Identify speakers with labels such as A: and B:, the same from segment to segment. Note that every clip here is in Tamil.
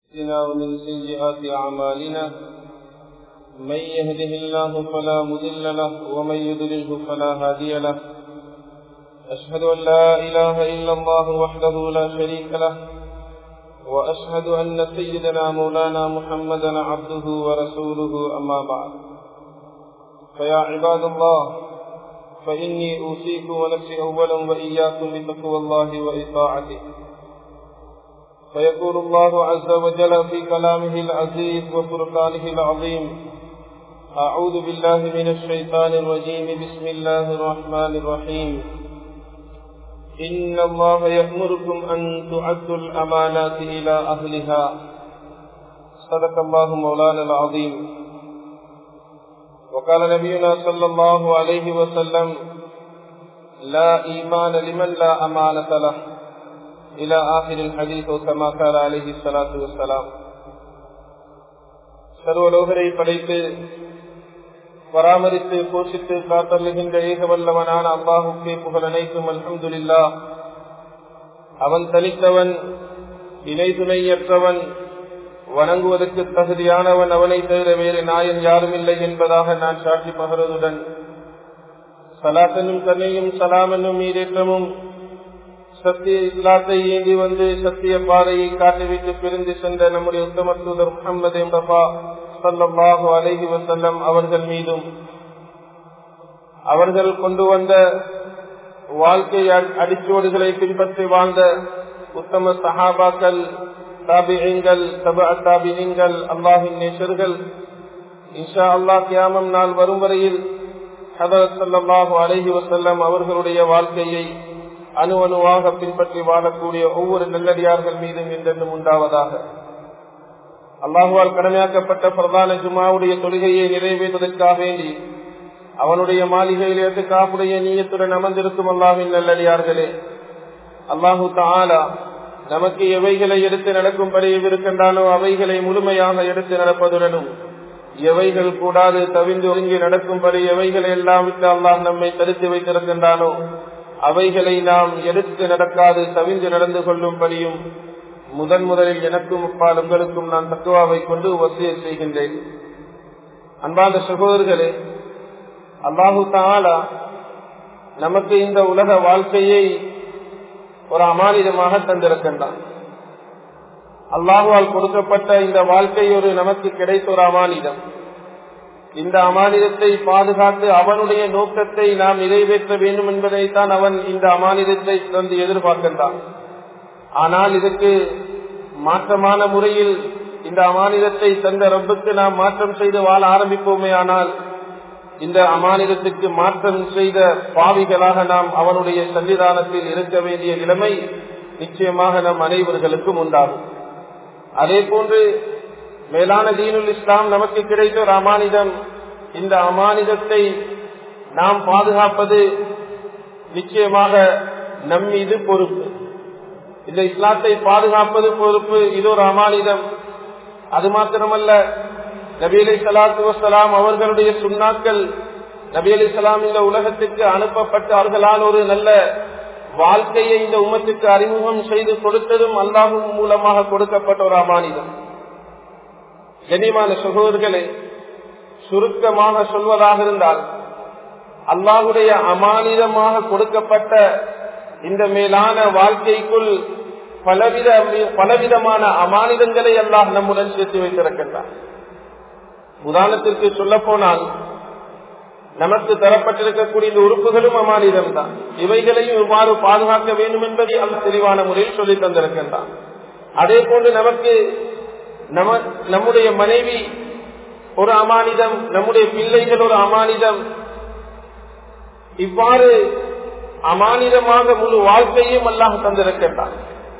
A: ومن سيئات أعمالنا من يهده الله فلا مضل له ومن يضلله فلا هادي له. أشهد أن لا إله إلا الله وحده لا شريك له، وأشهد أن سيدنا مولانا محمدا عبده ورسوله. أما بعد، فيا عباد الله، فإني أوصيكم ونفسي أولا وإياكم بتقوى الله وإطاعته. فيقول الله عز وجل في كلامه العزيز وفرقانه العظيم: أعوذ بالله من الشيطان الرجيم. بسم الله الرحمن الرحيم. إن الله يأمركم أن تعدوا الأمانات إلى أهلها. صدق الله مولانا العظيم. وقال نبينا صلى الله عليه وسلم: لا إيمان لمن لا أمانة له إلى آخر الحديث، كما قال عليه الصلاة والسلام. சர்வலோகரை படைத்து பராமரித்து போஷித்து காத்தருகின்ற ஏகவல்லவனான அல்லாஹுக்கே புகழ் அனைத்தும். அல்ஹம்துலில்லாஹ். அவன் தனித்தவன், இணை துணையற்றவன், வணங்குவதற்கு தகுதியானவன். அவனை தவிர வேறு நாயன் யாரும் இல்லை என்பதாக நான் சாட்சி பகருவதுடன், சலாத்தனும் கண்ணையும் சலாமனும் ஈரேற்றமும் சத்திய இஸ்லாத்தை ஏந்தி வந்து சத்திய பாதையை காட்டிவிட்டு பிரிந்து சென்ற நம்முடைய உத்தம தூதர் முஹம்மது முஸ்தபா ஸல்லல்லாஹு அலைஹி வஸல்லம் அவர்கள் மீதும், அவர்கள் கொண்டு வந்த வாழ்க்கை அடிச்சோடுகளை பின்பற்றி வாழ்ந்த உத்தம சஹாபாக்கள், தாபிஈன்கள், தபஅ தாபிஈன்கள், அல்லாஹ்வின் நேசர்கள், இன்ஷா அல்லாஹ் கியாமம் நாள் வரும் வரையில் ஹதரத் ஸல்லல்லாஹு அலைஹி வஸல்லம் அவர்களுடைய வாழ்க்கையை அணு அணுவாக பின்பற்றி வாழக்கூடிய ஒவ்வொரு நல்லடியார்கள் மீதும் என்றென்றும் உண்டாவதாக. அல்லாஹுவால் கடமையாக்கப்பட்ட பிரதான ஜுமாவுடைய தொழுகையை நிறைவேற்றுவதற்காக வேண்டி அவனுடைய மாளிகையில் இஅ்திகாஃபுடைய நிய்யத்துடன் அமர்ந்திருக்கும் அல்லாஹ்வின் நல்லடியார்களே, அல்லாஹு தஆலா நமக்கு எவைகளை எடுத்து நடக்கும்படி இருக்கின்றானோ அவைகளை முழுமையாக எடுத்து நடப்பதுடனும், எவைகள் கூடாது தவிர்ந்து ஒதுங்கி நடக்கும்படி எவைகளை எல்லாம் விட்டு அல்லாஹ் நம்மை தடுத்து வைத்திருக்கின்றானோ அவைகளை நாம் எடுத்து நடக்காது தவிர்ந்து நடந்து கொள்ளும்படியும் முதலில் எனக்கும் அப்பால் உங்களுக்கும் நான் தக்வாவை கொண்டு வசியத் செய்கின்றேன். அன்பார்ந்த சகோதரர்களே, அல்லாஹு தஆலா நமக்கு இந்த உலக வாழ்க்கையை ஒரு அமானிதமாக தந்திருக்கின்றான். அல்லாஹுவால் கொடுக்கப்பட்ட இந்த வாழ்க்கை ஒரு நமக்கு கிடைத்த ஒரு அமானிதம். இந்த அமானிதத்தை பாதுகாத்து அவனுடைய நோக்கத்தை நாம் நிறைவேற்ற வேண்டும் என்பதைத்தான் அவன் இந்த அமானிதத்தை தந்து எதிர்பார்க்கின்றான். ஆனால் இதற்கு மாற்றமான முறையில் இந்த அமானிதத்தை தந்த ரப்புக்கு நாம் மாற்றம் செய்து வாழ ஆரம்பிப்போமே, ஆனால் இந்த அமானிதத்துக்கு மாற்றம் செய்த பாவிகளாக நாம் அவனுடைய சன்னிதானத்தில் இருக்க வேண்டிய நிலைமை நிச்சயமாக நம் அனைவர்களுக்கும் உண்டாகும். அதே போன்று மேலான தீனுல் இஸ்லாம் நமக்கு கிடைத்த ஒரு அமானிதம். இந்த அமானிதத்தை நாம் பாதுகாப்பது நிச்சயமாக நம் மீது பொறுப்பு. இந்த இஸ்லாத்தை பாதுகாப்பது பொறுப்பு, இது ஒரு அமானிதம். அது மாத்திரமல்ல, நபி அலைஹிஸ்ஸலாத்து வஸ்ஸலாம் அவர்களுடைய சுன்னாக்கள், நபி அலைஹிஸ்ஸலாம் இந்த உலகத்துக்கு அனுப்பப்பட்டு அவர்களால் ஒரு நல்ல வாழ்க்கையை இந்த உம்மத்துக்கு அறிமுகம் செய்து கொடுத்ததும் அல்லாஹ்வின் மூலமாக கொடுக்கப்பட்ட ஒரு அமானிதம். கண்ணியமான சகோதரர்களே, சுருக்கமாக சொல்வதாக இருந்தால், அல்லாஹ்வுடைய அமானிதமாக கொடுக்கப்பட்ட இந்த மேலான வாழ்க்கைக்குள் பலவிதமான அமானிதங்களை அல்லாஹ் நம்முடன் சேர்த்து வைத்திருக்கின்றார். உதாரணத்திற்கு சொல்ல போனால், நமக்கு தரப்பட்டிருக்கக்கூடிய இந்த உறுப்புகளும் அமானிதம் தான். இவைகளையும் இவ்வாறு பாதுகாக்க வேண்டும் என்பதை அல்லாஹ் தெளிவான முறையில் சொல்லி தந்திருக்கின்றான். அதே போன்று நமக்கு நம்முடைய மனைவி ஒரு அமானிதம், நம்முடைய பிள்ளைகள் ஒரு அமானிதம். இவ்வாறு அமானிதமாக முழு வாழ்க்கையும் அல்லாஹ் தந்திருக்கின்றான்.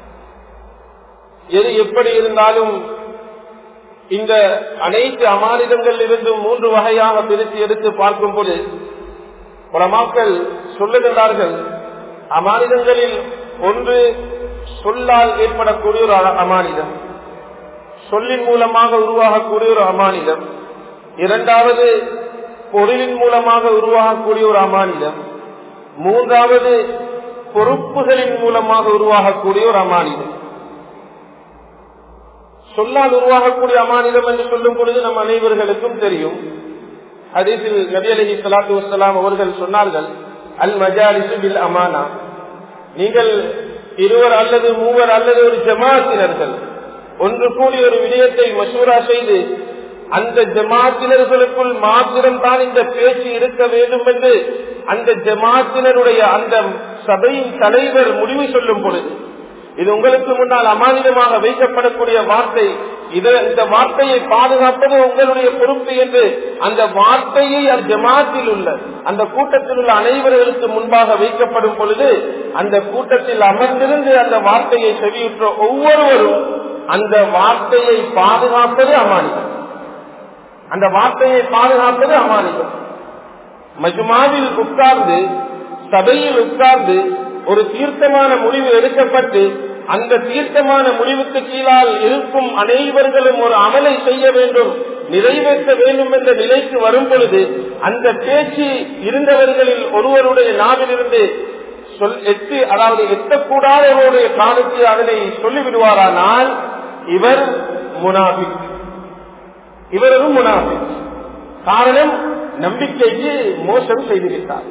A: எது எப்படி இருந்தாலும் இந்த அனைத்து அமானிதங்கள் இருந்தும் 3 வகையாக பிரித்து எடுத்து பார்க்கும் போது உலமாக்கள் சொல்லுகின்றார்கள், அமானிதங்களில் ஒன்று சொல்லால் ஏற்படக்கூடிய ஒரு அமானிதம், சொல்லின் மூலமாக உருவாகக்கூடிய ஒரு அமானிதம். இரண்டாவது பொருளின் மூலமாக உருவாகக்கூடிய ஒரு அமானிதம். மூன்றாவது பொறுப்புகளின் மூலமாக உருவாகக்கூடிய ஒரு அமானிதம். சொல்லால் உருவாகக்கூடிய அமானிதம் என்று சொல்லும் பொழுது நம் அனைவர்களுக்கும் தெரியும். ஹதீஸில் நபி அலைஹிஸ்ஸலாத்து வஸ்ஸலாம் அவர்கள் சொன்னார்கள், அல் மஜாலிசு பில் அமானா. நீங்கள் இருவர் அல்லது மூவர் அல்லது ஒரு ஜமாத்தினர்கள் ஒன்று கூடி ஒரு விடயத்தை மசூரா செய்து அந்த ஜமாத்தினர்களுக்குள் மாத்திரம் தான் இந்த பேச்சு இருக்க வேண்டும் என்று அந்த ஜமாத்தினருடைய அந்த சபையின் தலைவர் முடிவு சொல்லும் பொழுது, இது உங்களுக்கு முன்னால் அமானிதமாக வைக்கப்படக்கூடிய வார்த்தை, இந்த வார்த்தையை பாதுகாப்பது உங்களுடைய பொறுப்பு என்று அந்த வார்த்தையை ஜமாத்தில் உள்ள அந்த கூட்டத்தில் உள்ள அனைவர்களுக்கு முன்பாக வைக்கப்படும் பொழுது, அந்த கூட்டத்தில் அமர்ந்திருந்து அந்த வார்த்தையை செவியுற்ற ஒவ்வொருவரும் அந்த வார்த்தையை பாதுகாப்பது அமானிதம். அந்த வார்த்தையை பாதுகாப்பது அமானிதம். மஜ்மாவில் உட்கார்ந்து, சபையில் உட்கார்ந்து ஒரு தீர்க்கமான முடிவு எடுக்கப்பட்டு அந்த தீர்க்கமான முடிவுக்கு கீழால் இருக்கும் அனைவர்களும் ஒரு அமலை செய்ய வேண்டும், நிறைவேற்ற வேண்டும் என்ற நிலைக்கு வரும் பொழுது அந்த பேச்சு இருந்தவர்களில் ஒருவருடைய நாவிலிருந்து அதாவது எட்டக்கூடாதவருடைய காலத்தில் அதனை சொல்லிவிடுவாரானால் இவர் முனாஃபிக், இவரும் முனாஃபிக். காரணம், நம்பிக்கைக்கு மோசம் செய்துவிட்டார்.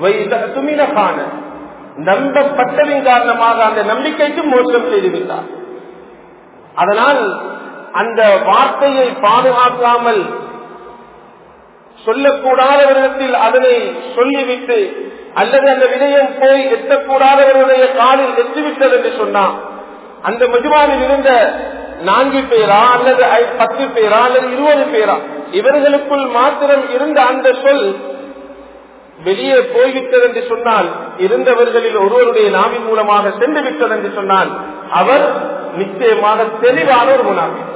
A: நம்பப்பட்டதின் காரணமாக அந்த நம்பிக்கைக்கு மோசம் செய்துவிட்டார். அதனால் அந்த வார்த்தையை பாதுகாக்காமல் சொல்லக்கூடாதவரிடத்தில் அதனை சொல்லிவிட்டு அல்லது அந்த விடயம் போய் எட்டக்கூடாதவருடைய காலில் எட்டிவிட்டது என்று சொன்னார், அந்த மஜ்மாவில் இருந்த 4 பேரா அல்லது 10 பேரா அல்லது 20 பேரா இவர்களுக்குள் மாத்திரம் இருந்த அந்த சொல் வெளியே போய்விட்டது என்று சொன்னால், இருந்தவர்களில் ஒருவருடைய நாவின் மூலமாக சென்று விட்டது என்று சொன்னால் அவர் நிச்சயமாக தெளிவான ஒரு முனாஃபிக்.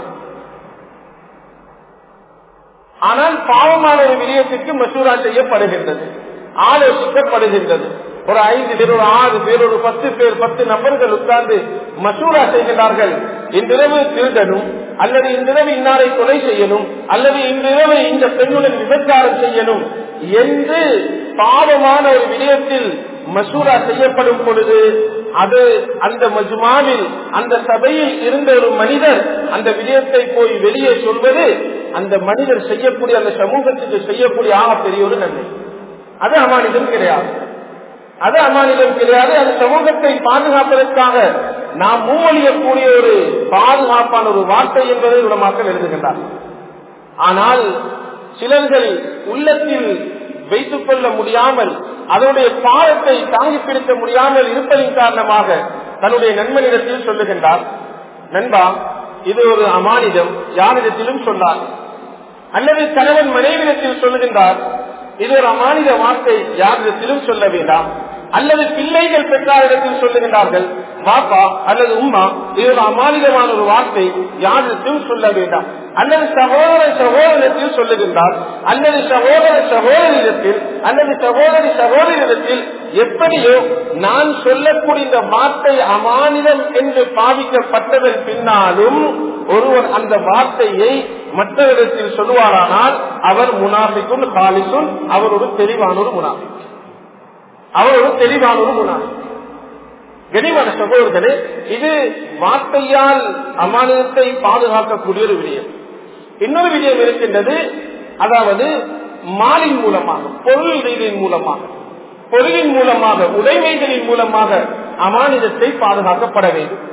A: ஆனால் பாவமான ஒரு விடயத்திற்கு மசூரா செய்யப்படுகின்றது, ஆலோசிக்கப்படுகின்றது. ஒரு 5 பேர், ஒரு 6 பேர், ஒரு 10 பேர், 10 நபர்கள் உட்கார்ந்து மசூரா செய்கிறார்கள். இன்றிரவு திருடனும், அல்லது இன்றிரவு இன்னாரை கொலை செய்யணும், அல்லது இன்றிரவு இந்த பெண்ணுடன் விபச்சாரம் செய்யணும் என்று பாவமான ஒரு விடயத்தில் மசூரா செய்யப்படும் பொழுது, அது அந்த மஜ்மாவில் அந்த சபையில் இருந்த ஒரு மனிதர் அந்த விடயத்தை போய் வெளியே சொல்வது அந்த மனிதர் செய்யக்கூடிய, அந்த சமூகத்துக்கு செய்யக்கூடிய பெரிய ஒரு நன்மை. அது அமானிதம் கிடையாது, அது அமானிதம் கிடையாது. அது சமூகத்தை பாதுகாப்பதற்காக நாம் முன்மொழியக்கூடிய ஒரு பாதுகாப்பான ஒரு வார்த்தை என்பதை உலமாக்கள் எழுதுகின்றார். ஆனால் சிலர்கள் உள்ளத்தில் வைத்துக் கொள்ள முடியாமல், அதனுடைய பாவத்தை தாங்கி பிடிக்க முடியாமல் இருப்பதின் காரணமாக தன்னுடைய நண்பனிடத்தில் சொல்லுகின்றார், நண்பா இது ஒரு அமானிதம், யாரிடத்திலும் சொன்னார். அல்லது கணவன் மனைவிடத்தில் சொல்லுகின்றார், இது ஒரு அமானித வார்த்தை, யாரிடத்திலும் சொல்ல வேண்டாம். அல்லது பிள்ளைகள் பெற்றாரிடத்தில் சொல்லுகின்றார்கள், பாப்பா அல்லது உம்மா இது ஒரு அமானிதமான ஒரு வார்த்தை, யாரிடத்திலும் சொல்ல வேண்டாம். அல்லது சகோதரத்தில் சொல்லுகின்றார், அல்லது சகோதரிடத்தில், அல்லது சகோதரிடத்தில், எப்படியோ நான் சொல்லக்கூடிய இந்த வார்த்தை அமானிதம் என்று பாவிக்கப்பட்டதன் பின்னாலும் ஒருவர் அந்த வார்த்தையை மற்றவரிடத்தில் சொல்லுவாரானால் அவர் முனாஃபிக்குன் காலிசுன், அவர் ஒரு தெளிவான ஒரு முனாஃபிக், அவர் ஒரு தெளிவான ஒரு முனாஃபிக். கனிவான சகோதரர்களே, இது வார்த்தையால் அமானிதத்தை பாதுகாக்கக்கூடிய ஒரு விடயம். இன்னொரு விடயம் இருக்கின்றது, அதாவது மாலின் மூலமாக, பொருள் ரீதியின் மூலமாக, பொருளின் மூலமாக, உடைமைகளின் மூலமாக அமானிதத்தை பாதுகாக்கப்பட வேண்டும்.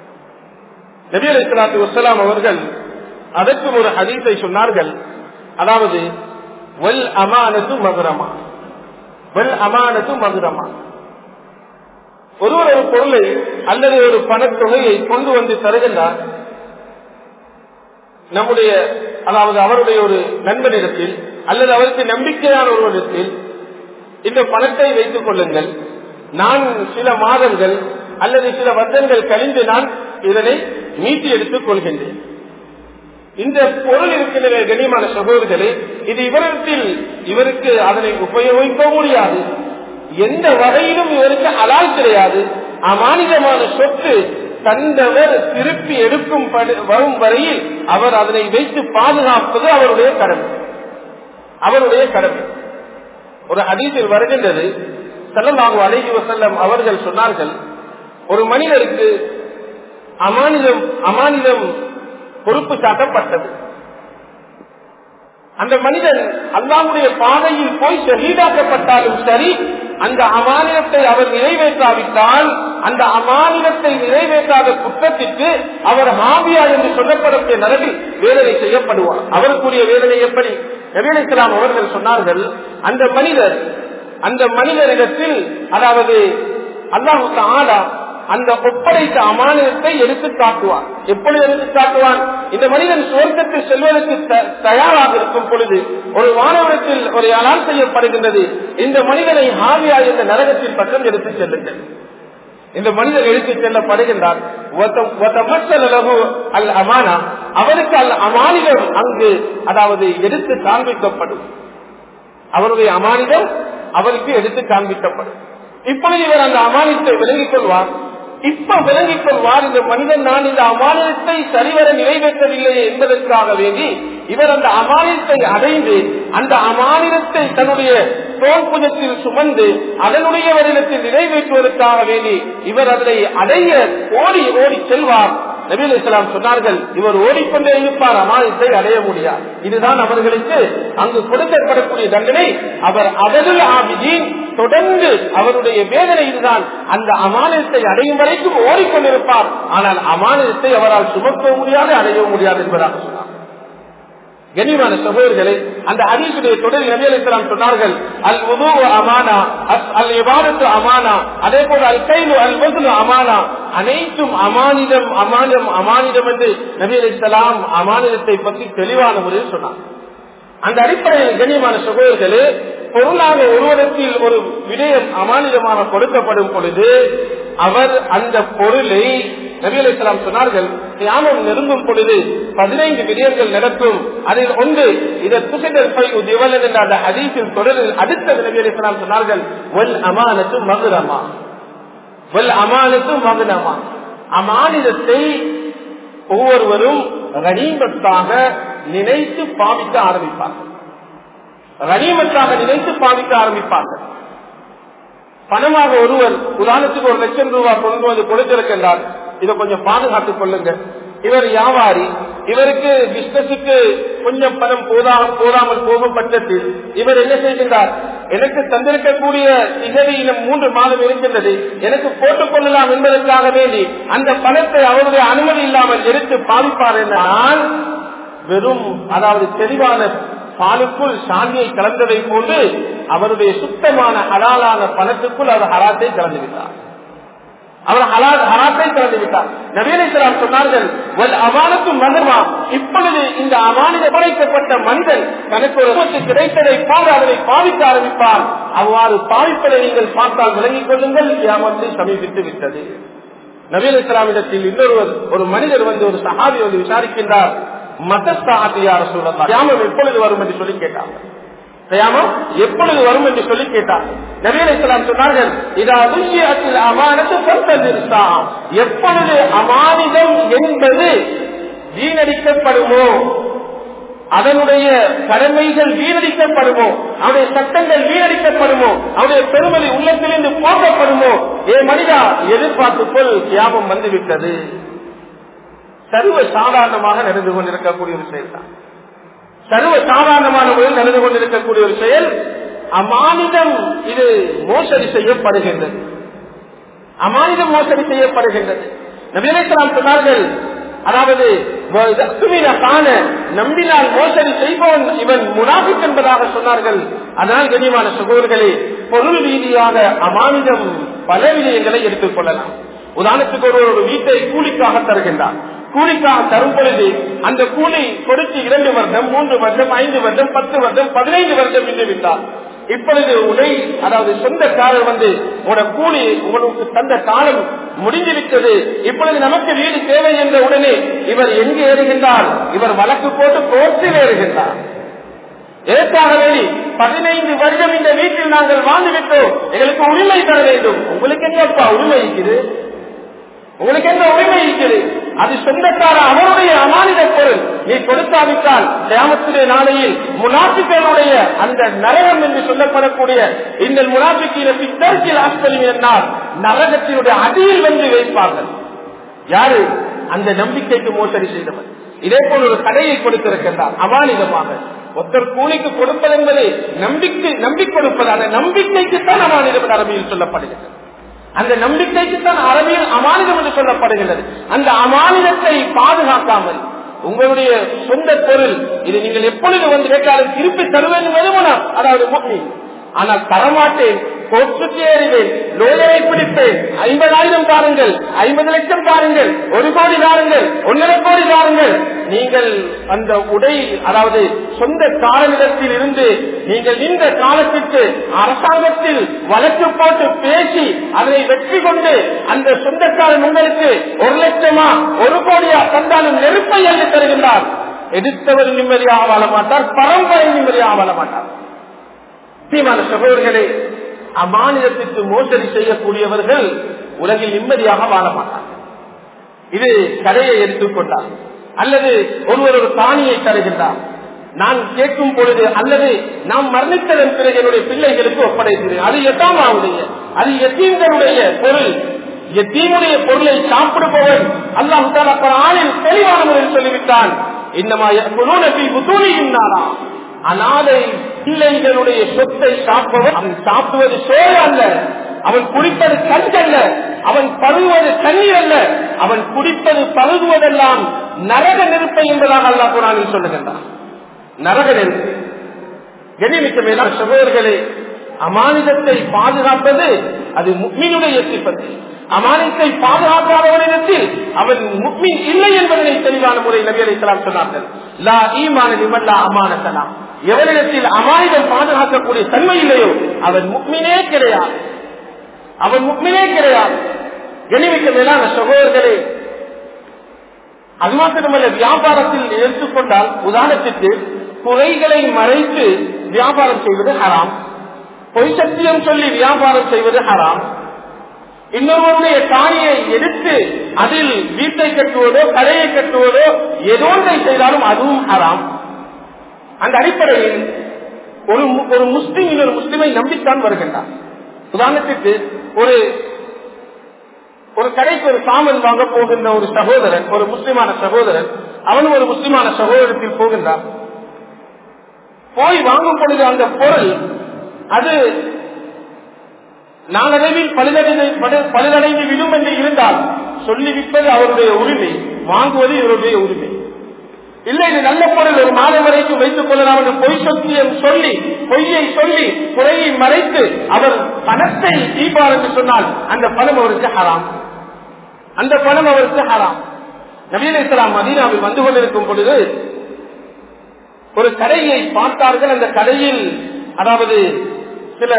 A: நபி அலைஹிஸ்ஸலாத்து வஸ்ஸலாம் அவர்கள் அதற்கு ஒரு ஹதீஸை சொன்னார்கள், அதாவது வல் அமானத்து மக்ரமா, வல் அமானத்து மக்ரமா. ஒருவர் ஒரு பொருளை அல்லது ஒரு பணத்தொகையை கொண்டு வந்து தருகின்றார், நம்முடைய அதாவது அவருடைய ஒரு நண்பனிடத்தில் அல்லது அவருக்கு நம்பிக்கையான ஒருவரிடத்தில், இந்த பணத்தை வைத்துக் கொள்ளுங்கள், நான் சில மாதங்கள் அல்லது சில வருடங்கள் கழிந்து நான் இதனை மீட்டி எடுத்துக் கொள்கின்றேன். இந்த பொருள் இருக்கின்ற கண்ணியமான சகோதரர்களே, இது இவரிடத்தில் இவருக்கு அதனை உபயோகிக்க முடியாது, எந்த வகையிலும் இவருக்கு ஹலால் கிடையாது. அமானிதமான சொத்து தந்தவர் திருப்பி எடுக்கும் வரும் வரையில் அவர் அதனை வைத்து பாதுகாப்பது அவருடைய கடமை, அவருடைய கடமை. ஒரு ஹதீஸில் வருகின்றது, ஸல்லல்லாஹு அலைஹி வஸல்லம் அவர்கள் சொன்னார்கள், ஒரு மனிதருக்கு அமானிதம் பொறுப்பு சாட்டப்பட்டது. அந்த மனிதன் அல்லாஹ்வுடைய பாதையில் போய் ஷஹீதாக்கப்பட்டாலும் சரி, அந்த அமானிதத்தை அவர் நிறைவேற்றாவிட்டால் அந்த அமானிதத்தை நிறைவேற்றாத குற்றத்திற்கு அவர் ஹாவியா என்று சொல்லப்படக்கூடிய நரகில் வேதனை செய்யப்படுவார். அவருக்குரிய வேதனை எப்படி? நபி அலைஹிஸ்ஸலாம் அவர்கள் சொன்னார்கள், அந்த மனிதரிடத்தில், அதாவது அல்லாஹ் தஆலா அந்த ஒப்படைத்த அமானிதத்தை எடுத்து காட்டுவான். எப்பொழுது எடுத்து காட்டுவான்? இந்த மனிதன் சுவர்க்கத்தில் செல்வதற்கு தயாராக இருக்கும் பொழுது ஒரு வானவரத்தில் ஒரு அலால் செய்யப்படுகின்றது, இந்த மனிதனை ஹாவியா என்ற நரகத்தின் பக்கம் எடுத்து செல்லுங்கள். இந்த மனிதர் எடுத்துச் செல்லப்படுகின்றார். அவருக்கு அல் அமானிதம் அங்கு, அதாவது எடுத்து காண்பிக்கப்படும். அவருடைய அமானிதம் அவருக்கு எடுத்து காண்பிக்கப்படும். இப்பொழுது இவர் அந்த அமானிதத்தை விளங்கிக் கொள்வார். விளங்கிக் கொள்வார், இந்த மனிதன் நான் இந்த அமானிதத்தை சரிவர நிறைவேற்றவில்லை என்பதற்காக வேண்டி இவர் அந்த அமானிதத்தை அடைந்து அந்த அமானிதத்தை தன்னுடைய தோல்புஜத்தில் சுமந்து அதனுடைய வடிவத்தில் நிறைவேற்றுவதற்காக வேண்டி இவர் அதனை அடைய ஓடி ஓடி செல்வார். நபி அலைஹிஸ்ஸலாம் சொன்னார்கள், இவர் ஓடிக்கொண்டே இருப்பார், அமானிதத்தை அடைய முடியாது. இதுதான் அவர்களுக்கு அங்கு கொடுக்கப்படக்கூடிய தண்டனை. அவர் அவர்கள் ஆபிதீன், தொடர்ந்து அவருடைய வேதனை இதுதான். அந்த அமானிதத்தை அடையும் வரைக்கும் ஓடிக்கொண்டிருப்பார், ஆனால் அமானிதத்தை அவரால் சுமக்க முடியாது, அடைய முடியாது என்பதாக சொன்னார். கனிமான சகோதரர்களே, அந்த ஹதீஸுடைய தொடரில் நபி அலைஹிஸ்ஸலாம் சொன்னார்கள், அல் வுது அமானா, அல் இபாதத்து அமானா, அதே போல அல் கைலு அல் வஸ்லு அமானா, அனைத்தும் அமானிதம் அமானிதம் அமானிதம் என்று நபி அலைஹிஸ்ஸலாம் அமானிதத்தை பற்றி தெளிவான முறையில் சொன்னார். அந்த அடிப்படையில் கனிமான சகோதரர்களே, பொருளாக ஒருவரத்தில் ஒரு விடயம் அமானிதமாக கொடுக்கப்படும் பொழுது அவர் அந்த பொருளை, நபி அலைஹிஸ்ஸலாம் சொன்னார்கள், கியாமம் நெருங்கும் பொழுது 15 விடயங்கள் நடக்கும். அதில் ஒன்று என்ற அந்த ஹதீஸின் தொடரில் அடுத்த நபி அலைஹிஸ்ஸலாம் சொன்னார்கள், வல் அமானத்து மக்ரமா, வல் அமானத்து மக்னமா. அமானிதத்தை ஒவ்வொருவரும் கனிமத்தாக நினைத்து பாவிக்க ஆரம்பிப்பார்கள். கனிமத்தாக நினைத்து பாவிக்க ஆரம்பிப்பார்கள். பணமாக ஒருவர் உதாரணத்துக்கு 1 லட்சம் ரூபாய் கொண்டு வந்து கொடுத்திருக்கின்றார், இதை கொஞ்சம் பாதுகாத்துக் கொள்ளுங்க. இவர் வியாபாரி, இவருக்கு பிசினஸுக்கு கொஞ்சம் பணம் போதாமல் போகும் பட்சத்தில் இவர் என்ன செய்கின்றார், எனக்கு தந்திருக்கக்கூடிய திகதி இன்னும் 3 மாதம் இருக்கின்றது, எனக்கு போட்டுக் கொள்ளலாம் என்பதற்காக வேண்டி அந்த பணத்தை அவருடைய அனுமதி இல்லாமல் எடுத்து பாதிப்பார் என்றால் வெறும், அதாவது தெளிவான பாலுக்குள் சாந்தியை கலந்ததை போன்று அவருடைய சுத்தமான ஹலாலான பணத்துக்குள் அவர் ஹராத்தை கலந்து விட்டார். அவர் ஹராத்தை கலந்து விட்டார். நபி அலைஹிஸ்ஸலாம் சொன்னார்கள், வல் அமானத்து மக்ரமா. இப்பொழுது இந்த அமானித படைக்கப்பட்ட மனிதன் தனக்கு ஒரு கிடைத்ததை போன்று அதனை பாவிக்க ஆரம்பிப்பார். அவ்வாறு பாவிப்பதை நீங்கள் பார்த்தால் விளங்கிக் கொள்ளுங்கள், கியாமத்தை சமீபித்து விட்டது. நபி அலைஹிஸ்ஸலாம் இடத்தில் ஒரு மனிதர் வந்து, ஒரு சஹாபி வந்து விசாரிக்கின்றார், கியாமம் எப்பொழுது வரும் என்று சொல்லி கேட்டாங்க. கியாமம் எப்பொழுது வரும் என்று சொல்லி கேட்டார். நபி அலைஹிஸ்ஸலாம் சொன்னார்கள், இதா துய்யத்தில் அமானத்து ஃபர்தல்ஸா, எப்பொழுது அமானிதம் என்பது வீணடிக்கப்படுமோ, அதனுடைய கடமைகள் வீணடிக்கப்படுமோ, அவருடைய சட்டங்கள் வீணடிக்கப்படுமோ, அவருடைய பெருமதி உள்ளத்திலிருந்து போக்கப்படுமோ, ஏ மனிதா எதிர்பார்த்துக்கொள், கியாமம் வந்துவிட்டது. சர்வ சாதாரணமாக நடந்து கொண்டிருக்கக்கூடிய ஒரு செயல் தான். சர்வ சாதாரணமான முறையில் நடந்து கொண்டிருக்கக்கூடிய ஒரு செயல் அமானிதம். இது மோசடி செய்யப்படுகின்றது, அமானிதம் மோசடி செய்யப்படுகின்றது. நபி அலைஹிஸ்ஸலாம் சொன்னார்கள், அதாவது நம்பினால் மோசடி செய்பவன் இவன் முனாஃபிக் என்பதாக சொன்னார்கள். அதனால் கண்ணியமான சகோதரர்களே, பொருள் ரீதியாக அமானிதம் பல விடயங்களை எடுத்துக் கொள்ளலாம். உதாரணத்துக்கு ஒரு வீட்டை கூலிக்காக தருகின்றார். கூலிக்காக தரும் பொழுது அந்த கூலி கொடுத்து 2 வருடம் 3 வருடம் 5 வருடம் 10 வருடம் 15 வருடம் என்று விட்டார். இப்பொழுது அதாவது சொந்தக்காரர் வந்து, உங்களோட கூலி உங்களுக்கு தந்த காலம் முடிந்துவிட்டது, இப்பொழுது நமக்கு வீடு தேவை என்ற உடனே இவர் எங்கு ஏறுகின்றார், இவர் வழக்கு போட்டு கோர்ட்டில் ஏறுகின்றார். எதற்காக வேண்டி 15 வருடம் இந்த வீட்டில் நாங்கள் வாழ்ந்துவிட்டோம், எங்களுக்கு உரிமை தர வேண்டும். உங்களுக்கு என்னப்பா உரிமை இருக்குது? உங்களுக்கு என்ன உரிமை இருக்கிறது? அது சொந்தக்கார அவருடைய அமானித பொருள். நீ கொடுக்காவிட்டால் கியாமத்துடைய நாளையில் முனாஃபிக்குடைய அந்த நரகம் என்று சொல்லப்படக்கூடிய இந்த முனாஃபிக்கின பித்தர்க்கில் ஆஸ்பலில் என்னால் நரகத்தினுடைய அடியில் வந்து வைப்பார்கள். யாரு? அந்த நம்பிக்கைக்கு மோசடி செய்தவர். இதே போல் ஒரு கடையை கொடுத்திருக்கின்றார் அமானிதமாக. ஒருத்தர் கூலிக்கு கொடுப்பது என்பது நம்பி கொடுப்பது. அந்த நம்பிக்கைக்குத்தான் அமானிதம் அரபியில் சொல்லப்படுகிறது. அந்த நம்பிக்கைக்குத்தான் அரபியில் அமானிதம் என்று சொல்லப்படுகின்றது. அந்த அமானிதத்தை பாதுகாக்காமல் உங்களுடைய சொந்த பொருள் இது நீங்கள் எப்பொழுது வந்து கேட்டாலும் திருப்பி தருவேன் என்பது அதாவது முக்மீன். ஆனால் தரமாட்டேன், கோர்ட்டுக்கு ஏறுவேன், லோயரை பிடிப்பேன், 50,000 பாருங்கள், 50 லட்சம் பாருங்கள், 1 கோடி தாருங்கள், 1.5 கோடி தாருங்கள். நீங்கள் அந்த உடை அதாவது சொந்த காலத்தில் இருந்து நீங்கள் இந்த காலத்திற்கு அரசாங்கத்தில் வழக்கு போட்டு பேசி அதனை வெற்றி கொண்டு அந்த சொந்தக்காரன் உங்களுக்கு 1 லட்சமா 1 கோடியா தந்தாலும் நெருப்பை அள்ளி தருகின்றார். எடுத்தவர் நிம்மதியாக வாழ மாட்டார், பரம்பரை நிம்மதியாக வாழ மாட்டார். சகோதரர்களே, அமானிதத்திற்கு மோசடி செய்யக்கூடியவர்கள் உலகில் நிம்மதியாக வாழ மாட்டார்கள். இது கடையை எடுத்துக்கொண்டார் அல்லது ஒருவர் ஒரு காணியை தருகின்றார், நான் கேட்கும் பொழுது அல்லது நாம் மரணித்ததன் பிறகு என்னுடைய பிள்ளைகளுக்கு ஒப்படைக்கிறேன், அது எட்டாமாவுடைய அது எத்தீம்களுடைய பொருள். எத்தீமுடைய பொருளை சாப்பிடுபவன் அல்லாஹ் தஆலா குர்ஆனில் தெளிவான முறையில் சொல்லிவிட்டான், இன்னமா யகுலூன ஃபீ புதூனிஹிம் நாரா. அநாதை பிள்ளைகளுடைய சொத்தை சாப்பிடுவது அவன் சாப்பிடுவது சோறு அல்ல, அவன் குடிப்பது கஞ்சல்ல, அவன் பருகுவது தண்ணீர் அல்ல, அவன் குடிப்பது பருகுவதெல்லாம் நரக நெருப்பை என்பதாக அல்லாஹ் குர்ஆனில் சொல்லுகின்றான். நரக நெருப்பு. கண்ணியமிக்க மேலான சகோதரர்களே, அமானிதத்தை பாதுகாப்பது அது முஃமினுடைய சிஃபத். அமானிதத்தை பாதுகாக்காதவனிடத்தில் அவன் முஃமின் இல்லை என்பதனை தெளிவான முறையில் நபி அலைஹிஸ்ஸலாம் சொன்னார்கள். லா ஈமான லிமன் லா அமானத லஹு. எவனிடத்தில் அமானிதம் பாதுகாக்கக்கூடிய தன்மை இல்லையோ அவன் முஃமினே கிடையாது, அவன் முஃமினே கிடையாது. கண்ணியமிக்க மேலான சகோதரர்களே, அது மாத்திரமல்ல, வியாபாரத்தில் எடுத்துக்கொண்டால் உதாரணத்திற்கு குறைகளை மறைத்து வியாபாரம் செய்வது ஹராம், பொய் சத்தியம் சொல்லி வியாபாரம் செய்வது ஹராம், இன்னொருவருடைய காணியை எடுத்து அதில் வீட்டை கட்டுவதோ கடையை கட்டுவதோ ஏதோ ஒன்றை செய்தாலும் அதுவும் ஹராம். அந்த அடிப்படையில் ஒரு முஸ்லிம் இன்னொரு முஸ்லிமை நம்பித்தான் வருகின்றார். உதாரணத்திற்கு ஒரு கடைக்கு ஒரு சாமன் வாங்க போகின்ற ஒரு சகோதரன், ஒரு முஸ்லிமான சகோதரன், அவன் ஒரு முஸ்லிமான சகோதரத்தில் போகின்றார். போய் வாங்கும் பொழுது அந்த பொருள் அது நாளடைவில் பழுதடைந்து விடும் என்று இருந்தால் சொல்லிவிட்டது அவருடைய உரிமை, வாங்குவது இவருடைய உரிமை. இல்லை, இது நல்ல பொருள், ஒரு மாலை வரைக்கும் வைத்துக் கொள்ளலாம் என்று பொய் சத்தியம் சொல்லி பொய்யை சொல்லி குறையை மறைத்து அவர் பணத்தை தீபார் என்று சொன்னால் அந்த பணம் அவருக்கு ஹராம், அந்த பணம் அவருக்கு ஹராம். நபி அலைஹிஸ்ஸலாம் மதீனாவில் வந்து கொண்டிருக்கும் பொழுது ஒரு கடையை பார்த்தார்கள். அந்த கடையில் அதாவது சில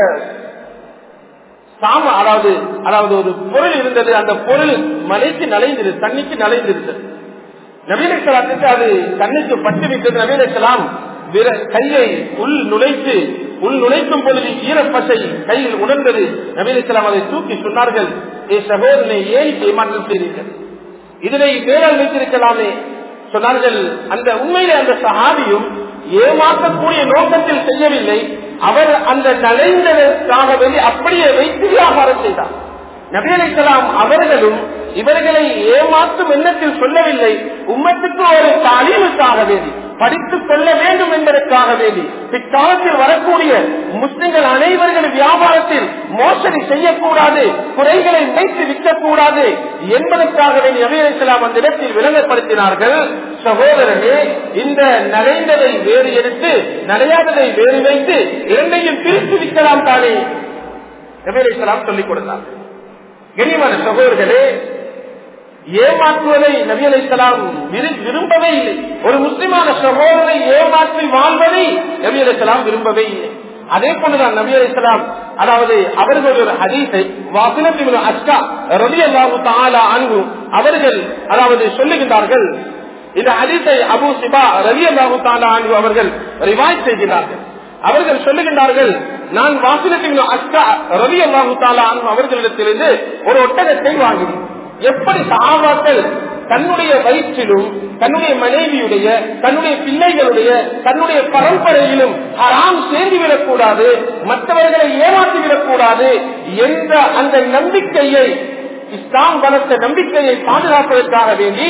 A: அதாவது ஒரு பொருள் இருந்தது. அந்த பொருள் மலைக்கு நலைந்திருந்தது, தண்ணிக்கு நலைந்திருந்தது. நபி அலைஹிஸ்ஸலாத்துக்கு அது கண்ணுக்கு பட்டுவிட்டது. நபி அலைஹிஸ்ஸலாம் கையை உள் நுழைக்கும் பொழுது ஈரப்பசை கையில் உணர்ந்தது. நபி அலைஹிஸ்ஸலாம் அதை தூக்கி சொன்னார்கள், ஏ சகோதரனை, ஏன் ஏமாற்றம் செய்தீர்கள், இதனை வேறால் வைத்திருக்கலாமே சொன்னார்கள். அந்த உண்மையிலே அந்த சஹாபியும் ஏமாற்றக்கூடிய நோக்கத்தில் செய்யவில்லை, அவர் அந்த நலைந்ததற்காக வேண்டி அப்படியே வைத்து வியாபாரம் செய்தார். நபி அலைஹிஸ்ஸலாம் அவர்களும் இவர்களை ஏமாற்றும் எண்ணத்தில் சொல்லவில்லை, உம்மத்துக்கு ஒரு தாலீமுக்காக வேண்டி படித்துக் கொள்ள வேண்டும் என்பதற்காக வேண்டி பிற்காலத்தில் வரக்கூடிய முஸ்லிம்கள் அனைவர்களும் வியாபாரத்தில் மோசடி செய்யக்கூடாது, குறைகளை வைத்து விற்கக்கூடாது என்பதற்காக வேண்டி நபி அலைஹிஸ்ஸலாம் அந்த இடத்தில் விளங்கப்படுத்தினார்கள். சகோதரனே, இந்த நடைந்ததை வேறு எடுத்து நடையாததை வேறு வைத்து இரண்டையும் பிரித்து விற்கலாம் தானே நபி அலைஹிஸ்ஸலாம் சொல்லிக் கொடுத்தார். கண்ணியமான சகோதரர்களே, ஏமாற்றுவதை நபி அலைஹிஸ்ஸலாம் விரும்பவே இல்லை. ஒரு முஸ்லிமான சகோதரரை ஏமாற்றி வாழ்வதை நபி அலைஹிஸ்ஸலாம் விரும்பவே இல்லை. அதே போலதான் நபி அலைஹிஸ்ஸலாம் அதாவது அவர்கள் ஒரு ஹதீஸை வாசிலத் இப்னு அஸ்கா ரலியல்லாஹு தஆலா அன்ஹு அவர்கள் அதாவது சொல்லுகின்றார்கள். இந்த ஹதீஸை அபூ சிபா ரலியல்லாஹு தஆலா அன்ஹு அவர்கள் ரிவாயத் செய்கிறார்கள். அவர்கள் சொல்லுகின்றார்கள், நான் வாசிலத் இப்னு அஸ்கா ரலியல்லாஹு தஆலா அன்ஹு அவர்களிடத்திலிருந்து ஒரு ஒட்டகத்தை வாங்கினேன். எப்படி சஹாபாக்கள் தன்னுடைய வயிற்றிலும் தன்னுடைய மனைவியுடைய தன்னுடைய பிள்ளைகளுடைய தன்னுடைய பரம்பரையிலும் ஹராம் சேர்ந்துவிடக் கூடாது, மற்றவர்களை ஏமாற்றிவிடக் கூடாது என்ற அந்த நம்பிக்கையை, இஸ்லாம் வளர்த்த நம்பிக்கையை பாதுகாப்பதற்காக வேண்டி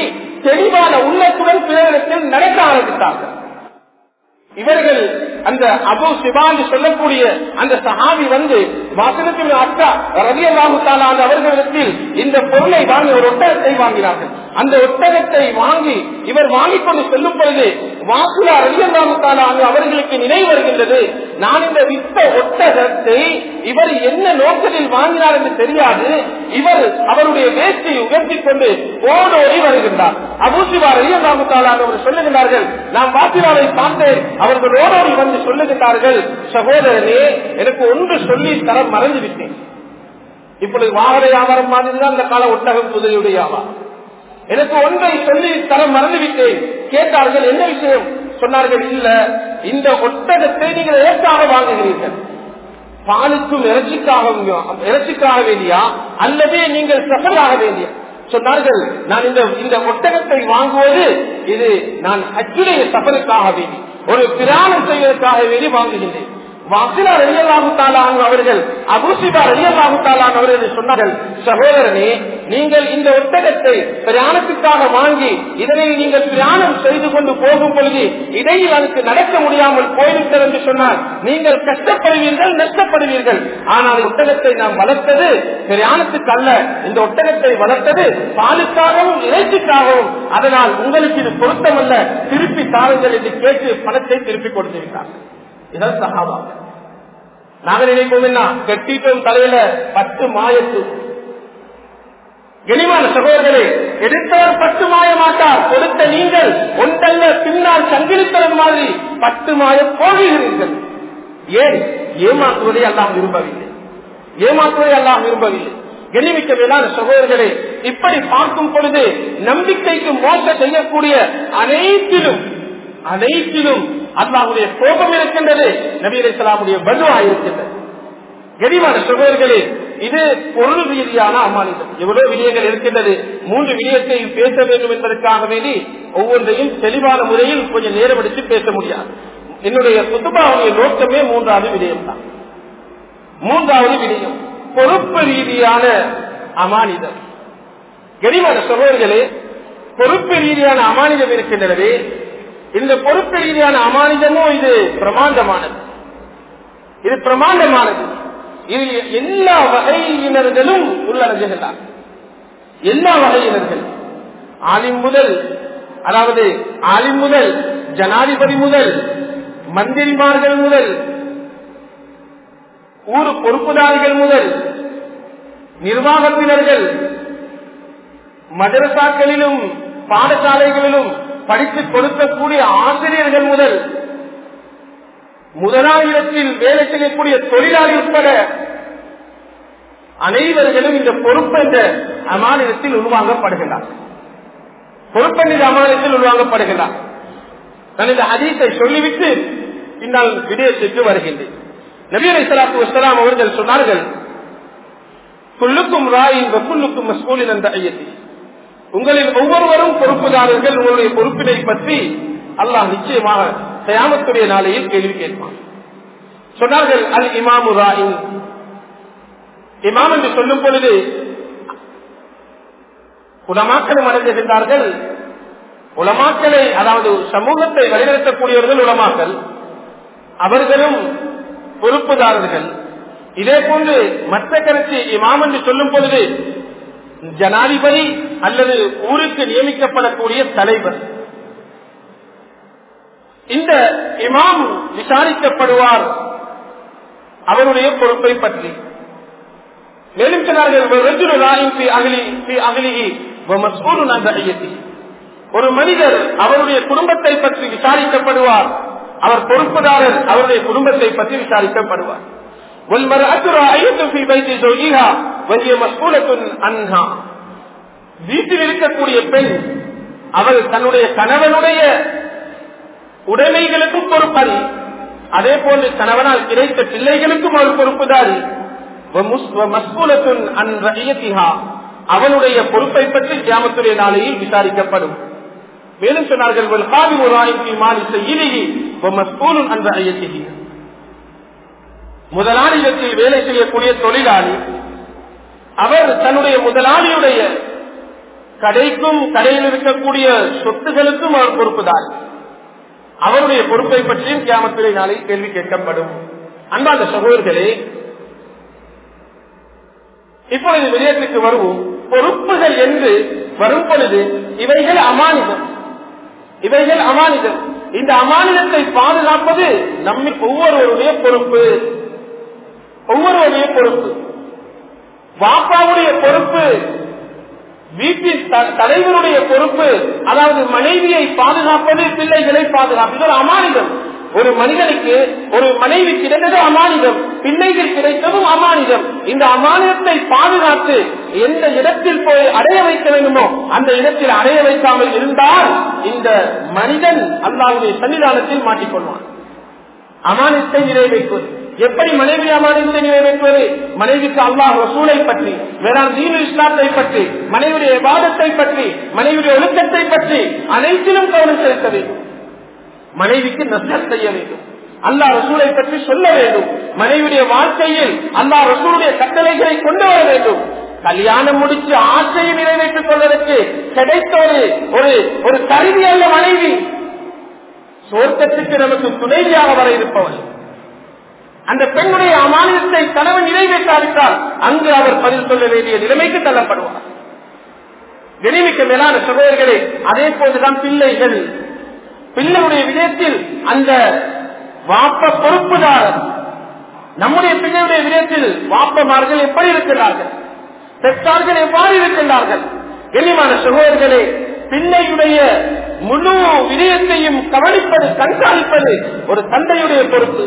A: தெளிவான உள்ளத்துடன் பிறரிடத்தில் நடக்க ஆரம்பித்தார்கள். இவர்கள் அந்த அபூ சிபான் சொல்லக்கூடிய அந்த சஹாபி வாசகத்தின் அக்கா ரலியல்லாஹு தஆலா அவர்களிடத்தில் இந்த பொருளை வாங்கி ஒரு ஒட்டகத்தை வாங்கினார்கள். அந்த ஒட்டகத்தை வாங்கி இவர் வாங்கிக் கொண்டு செல்லும் பொழுது வாசுலா ரலியல்லாஹு தஆலா அவர்களுக்கு நினைவு வருகின்றது, நான் இந்த வித்த ஒட்டகத்தை இவர் என்ன நோக்கத்தில் வாங்கினார் என்று தெரியாது. இவர் அவருடைய வேஷ்டியை உயர்த்திக் கொண்டு ஓடோடி வருகின்றார். அபூ சிபான் ரலியல்லாஹு தஆலா அவர் சொல்லுகின்றார்கள், நான் வாசுலாவை பார்த்தேன். அவர்கள் ஓடோடி வந்து சொல்லுகின்றார்கள், சகோதரனே, எனக்கு ஒன்று சொல்லி தர மறந்து விட்டேன். இப்பொழுது வாகன வியாபாரம் மாதிரி தான் அந்த கால ஒட்டகம் குதிரையுடைய வியாபாரம். எனக்கு ஒன்றை சொல்லி தர மறந்து விட்டேன். கேட்டார்கள், என்ன விஷயம்? சொன்னார்கள், இல்ல, இந்த ஒட்டகத்தை நீங்கள் எதற்காக வாங்குகிறீர்கள்? பாலுக்கும் இறைச்சிக்காக வேண்டியா அல்லது நீங்கள் சஃபராக வேண்டியா? சொன்னார்கள், நான் இந்த ஒட்டகத்தை வாங்குவது இது நான் ஹஜ்ஜுடைய சஃபருக்காக வேண்டி, ஒரு பிரயாணம் செய்வதற்காக வேண்டி வாங்குகின்றேன். வாசிலா ரலியல்லாஹு தஆலா அவர்கள் அபூ சிபான் ரலியல்லாஹு தஆலா அவர்கள் சொன்னார்கள், சகோதரனே, நீங்கள் இந்த ஒட்டகத்தை பிரயாணத்துக்காக வாங்கி இதனை நீங்கள் பிரயாணம் செய்து கொண்டு போகும் பொழுது இடையில் அதுக்கு நடக்க முடியாமல் போய்விட்டது என்று சொன்னால் நீங்கள் கஷ்டப்படுவீர்கள், நஷ்டப்படுவீர்கள். ஆனால் ஒட்டகத்தை நாம் வளர்த்தது பிரயாணத்துக்கு அல்ல, இந்த ஒட்டகத்தை வளர்த்தது பாலுக்காகவும் இறைச்சிக்காகவும். அதனால் உங்களுக்கு இது பொருத்தமல்ல, திருப்பி தாருங்கள் என்று கேட்டு பணத்தை திருப்பி கொடுத்து விட்டார்கள். இதான் சஹாபா. நாங்க நினைப்போம் என்ன, கட்டிட்டோம் தலையில 10 மாயத்து. கனிமான சகோதரர்களே, எடுத்தவர் 10 மாய மாட்டார், கொடுத்த நீங்கள் ஒன்றல்ல பின்னால் சங்கிலித்தவன் மாதிரி 10 மாயம் போகிறீர்கள். ஏன்? ஏமாற்றுவதை அல்லாஹ் விரும்பவில்லை, ஏமாற்றுவதை அல்லாஹ் விரும்பவில்லை. கனிமிக்க வேளாண் சகோதரர்களே, இப்படி பார்க்கும் பொழுது நம்பிக்கைக்கு மோசம் செய்யக்கூடிய அனைத்திலும் அல்லாஹ்வுடைய கோபம் இருக்கின்றது, நபி அலைஹிஸ்ஸலாமுடைய பதுஆ இருக்கின்றது. கனிமான சகோதரர்களே, இது பொருள் ரீதியான அமானிதம். எவ்வளவு விடயங்கள் இருக்கின்றது. 3 விடயத்தை பேச வேண்டும் என்பதற்காக வேண்டி ஒவ்வொன்றையும் தெளிவான முறையில் கொஞ்சம் நேரம் எடுத்து பேச முடியாது. என்னுடைய குத்துபாவுடைய நோக்கமே 3வது விடயம் தான். 3வது விடயம் பொறுப்பு ரீதியான அமானிதம். கனிமான சகோதரர்களே, பொறுப்பு ரீதியான அமானிதம் இருக்கின்றது. இந்த பொறுப்பு ரீதியான அமானிதமும் இது பிரமாண்டமானது. இது எல்லா வகையினர்களும் உள்ளடங்குகிறார். எல்லா வகையினர்கள், ஆலிம் முதல் ஜனாதிபதி முதல் மந்திரிமார்கள் முதல் ஊர் பொறுப்புதாரிகள் முதல் நிர்வாகத்தினர்கள், மதரசாக்களிலும் பாடசாலைகளிலும் படித்துக் கொடுக்கக்கூடிய ஆசிரியர்கள் முதல் முதலாளிடத்தில் வேலை செய்யக்கூடிய தொழிலாளி உட்பட அனைவர்களும் இந்த பொறுப்பு என்ற அமானிதத்தில் உருவாக்கப்படுகிறார். பொறுப்பென்ற அமானிதத்தில் உருவாக்கப்படுகிறார். நான் இந்த ஹதீஸை சொல்லிவிட்டு பின்னால் விடயத்திற்கு வருகின்றேன். நபி அலைஹிஸ்ஸலாத்து வஸ்ஸலாம் அவர்கள் சொன்னார்கள், குல்லுக்கும் ராயின் வ குல்லுக்கும் மஸ்ஊலின் அன் ரஅய்யத்தி. உங்களில் ஒவ்வொருவரும் பொறுப்புதாரர்கள். உங்களுடைய பொறுப்பினை பற்றி அல்லாஹ் நிச்சயமாக கியாமத்துடைய நாளையில் கேள்வி கேட்பான். சொன்னார்கள், அல் இமாமு ராயின். இமாம் என்று சொல்லும் பொழுது உலமாக்களும் அடைந்திருந்தார்கள். உலமாக்களை, அதாவது சமூகத்தை வழிநடத்தக்கூடியவர்கள் உலமாக்கள், அவர்களும் பொறுப்புதாரர்கள். இதே போன்று மற்ற கருத்து இமாம் என்று சொல்லும் பொழுது ஜனாதிபதி அல்லது ஊருக்கு நியமிக்கப்படக்கூடிய தலைவர். இந்த இமாம் விசாரிக்கப்படுவார் அவருடைய பொறுப்பை பற்றி. மேலும் சொன்னார்கள், ஒரு மனிதர் அவருடைய குடும்பத்தை பற்றி விசாரிக்கப்படுவார், அவர் பொறுப்புதாரர், அவருடைய குடும்பத்தை பற்றி விசாரிக்கப்படுவார். வீட்டில் இருக்கக்கூடிய பெண் அவள் தன்னுடைய கணவனுடைய உடைமைகளுக்கும் பொறுப்பாளி, அதே போன்று கணவனால் கிடைத்த பிள்ளைகளுக்கும் அவள் பொறுப்புதாரி. அவனுடைய பொறுப்பை பற்றி கியாமத்துடைய நாளையில் விசாரிக்கப்படும். மேலும் சொன்னார்கள், முதலாளியத்தில் வேலை செய்யக்கூடிய தொழிலாளி, அவர் தன்னுடைய முதலாளியுடைய கடைக்கும் கடையில் இருக்கக்கூடிய சொத்துகளுக்கும் அவர் பொறுப்புதான். அவருடைய பொறுப்பை பற்றியும் கியாமத்திலே நாளை கேள்வி கேட்கப்படும். அன்பார்ந்த சகோதரர்களே, இப்பொழுது விடயத்துக்கு வருவோம். பொறுப்புகள் என்று வரும் பொழுது இவைகள் அமானிதம். இந்த அமானிதத்தை பாதுகாப்பது நம்ம ஒவ்வொருவருடைய பொறுப்பு. வாப்பாவுடைய பொறுப்பு, வீட்டின் தலைவருடைய பொறுப்பு, அதாவது மனைவியை பாதுகாப்பது, பிள்ளைகளை பாதுகாப்பது. இது ஒரு அமானிதம். ஒரு மனிதனுக்கு ஒரு மனைவி கிடைத்தது அமானிதம், பிள்ளைகள் கிடைத்ததும் அமானிதம். இந்த அமானிதத்தை பாதுகாத்து எந்த இடத்தில் போய் அடைய வைக்க வேண்டுமோ அந்த இடத்தில் அடைய வைக்காமல் இருந்தால் இந்த மனிதன் அல்லாஹ்வுடைய சன்னிதானத்தில் மாட்டிக்கொள்வான். அமானிதத்தை நிறைவேற்றுவது எப்படி? மனைவி அமானிதத்தை நிறைவேற்றுவது, மனைவிக்கு அல்லாஹ் ரசூலை பற்றி, வேளாண் தீனுல் இஸ்லாத்தை பற்றி, மனைவியுடைய இபாதத்தை பற்றி, மனைவியுடைய ஒழுக்கத்தை பற்றி அனைத்திலும் கவனம் செலுத்த வேண்டும். மனைவிக்கு நஸ்ஹத் செய்ய வேண்டும், அல்லாஹ் ரசூலை பற்றி சொல்ல வேண்டும், மனைவியுடைய வாழ்க்கையில் அல்லாஹ் ரசூலுடைய கட்டளைகளை கொண்டு வர வேண்டும். கல்யாணம் முடிச்சு ஆசையை நிறைவேற்றிக் கொள்வதற்கு கிடைத்த ஒரு கருவி அல்ல மனைவி. சொர்க்கத்துக்கு நமக்கு துணைவியாக வர இருப்பவள். அந்த பெண்ணுடைய அமானிதத்தை கணவன் நிறைவேற்றாவிட்டால் அங்கு அவர் பதில் சொல்ல வேண்டிய நிலைமைக்கு தள்ளப்படுவார். கண்ணியமிக்க மேலான சகோதரர்களே, அதே போன்றுதான் பிள்ளையுடைய விடயத்தில் அந்த வாப்ப பொறுப்புதாரர். நம்முடைய பிள்ளையுடைய விடயத்தில் வாப்பமார்கள் எப்படி இருக்கிறார்கள், பெற்றார்கள் எவ்வாறு இருக்கின்றார்கள்? கண்ணியமான சகோதரர்களே, பிள்ளையுடைய முழு விடயத்தையும் கவனிப்பது, கண்காணிப்பது ஒரு தந்தையுடைய பொறுப்பு.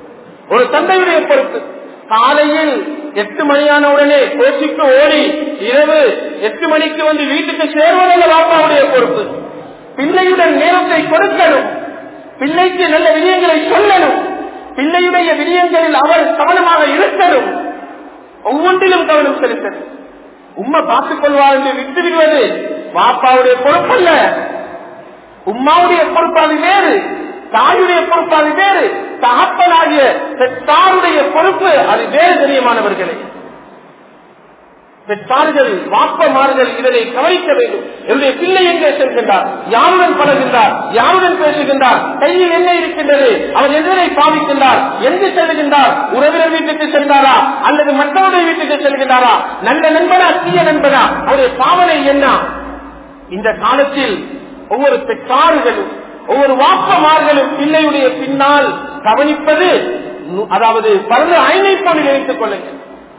A: காலையில் 8 மணியான உடனே கோச்சிக்கு ஓடி இரவு 8 மணிக்கு வந்து வீட்டுக்கு சேர்வதல்ல வாப்பாவுடைய பொறுப்பு. பிள்ளையுடன் நேரத்தை கொடுக்கணும், பிள்ளைக்கு நல்ல விடயங்களை சொல்லணும், பிள்ளையுடைய விடயங்களில் அவர் கவனமாக இருக்கணும், ஒவ்வொன்றிலும் கவனம் செலுத்தணும். உம்மா பார்த்துக் கொள்வார் என்று விட்டு விடுவது வாப்பாவுடைய பொறுப்பல்ல. உம்மாவுடைய பொறுப்பு அது வேறு, தாயுடைய பொறுப்பு அது வேறு, தகப்பனாகிய பெற்றாருடைய பொறுப்பு அது வேறு. தெரியமானவர்களே, பெற்றார்கள் வாப்பமார்கள் இதனை கவனிக்க வேண்டும். என்னுடைய பிள்ளை எங்கே செல்கின்றார், யாருடன் பழகின்றார், யாருடன் பேசுகின்றார், கையில் என்ன இருக்கின்றது, அவர் எதனை பாவிக்கின்றார், எங்கு செல்கின்றார், உறவினர் வீட்டுக்கு சென்றாரா அல்லது மற்றவருடைய வீட்டுக்கு செல்கின்றாரா, நல்ல நண்பனா தீய நண்பனா, அவருடைய பாவனை என்ன? இந்த காலத்தில் ஒவ்வொரு பெற்றார்களும் ஒவ்வொரு வாப்பமார்களும் பிள்ளையுடைய பின்னால் கவனிப்பது, அதாவது பரந்த ஐனை போல நினைத்துக் கொள்ளுங்கள்,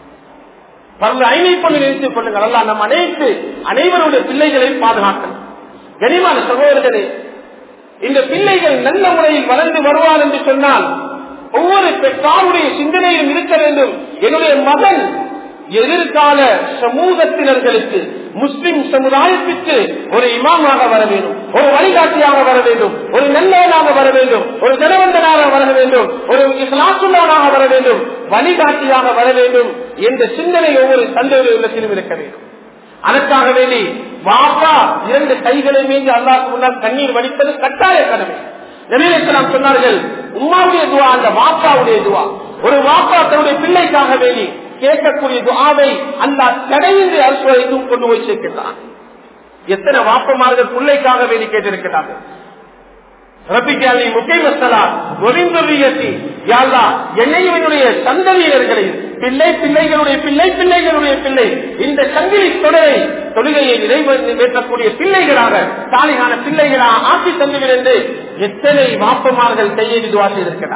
A: அல்லாஹ் நம் அனைவருடைய பிள்ளைகளை பாதுகாக்கணும். கனிமான சகோதரர்களே, இந்த பிள்ளைகள் நல்ல முறையில் வளர்ந்து வருவார் என்று சொன்னால் ஒவ்வொரு பெற்றாருடைய சிந்தனையும் இருக்க வேண்டும். என்னுடைய மகன் எதிர்கால சமூகத்தினர்களுக்கு, முஸ்லிம் சமுதாயத்திற்கு ஒரு இமாமாக வர வேண்டும், ஒரு வழிகாட்டியாக வர வேண்டும், ஒரு நல்லவனாக வர வேண்டும், ஒரு தனவந்தனாக வர வேண்டும், ஒரு இஸ்லாமுள்ளவனாக வர வேண்டும், வழிகாட்டியாக வர வேண்டும் என்ற சிந்தனை ஒவ்வொரு தந்தையுடைய உள்ளத்திலும் இருக்க வேண்டும். அதற்காக வேண்டி வாப்பா 2 கைகளை மீது அல்லாஹ்வுக்கு முன்னால் கண்ணீர் வடிப்பது கட்டாய கடமை. நபிகள் ஸல்லல்லாஹு சொன்னார்கள், உம்மாவுடைய துஆ அந்த வாப்பாவுடைய துஆ. ஒரு வாப்பா தன்னுடைய பிள்ளைக்காக வேண்டி கேட்கக்கூடிய துஆவை அல்லாஹ் கடையின்றி அருள்வரைக்கும் கொண்டு போய் சேர்க்கிறான். எத்தனை வாப்பமார்கள் பிள்ளைக்காக வேண்டி கேட்டிருக்கிறார்கள். ரப்பிக்காலி முக்கைமஸ்தலா ஒளிந்துரியத்தி யாழ்லா என்னையும் என்னுடைய சந்ததியினர்களையும் பிள்ளைகளுடைய பிள்ளை இந்த சங்கிலி தொடரை தொழுகையை நிறைவேற்றக்கூடிய பிள்ளைகளாக, சாலிகான பிள்ளைகளாக ஆட்சி தந்துவிடு என்று எத்தனை வாப்பமார்கள் கையெழுதி துஆ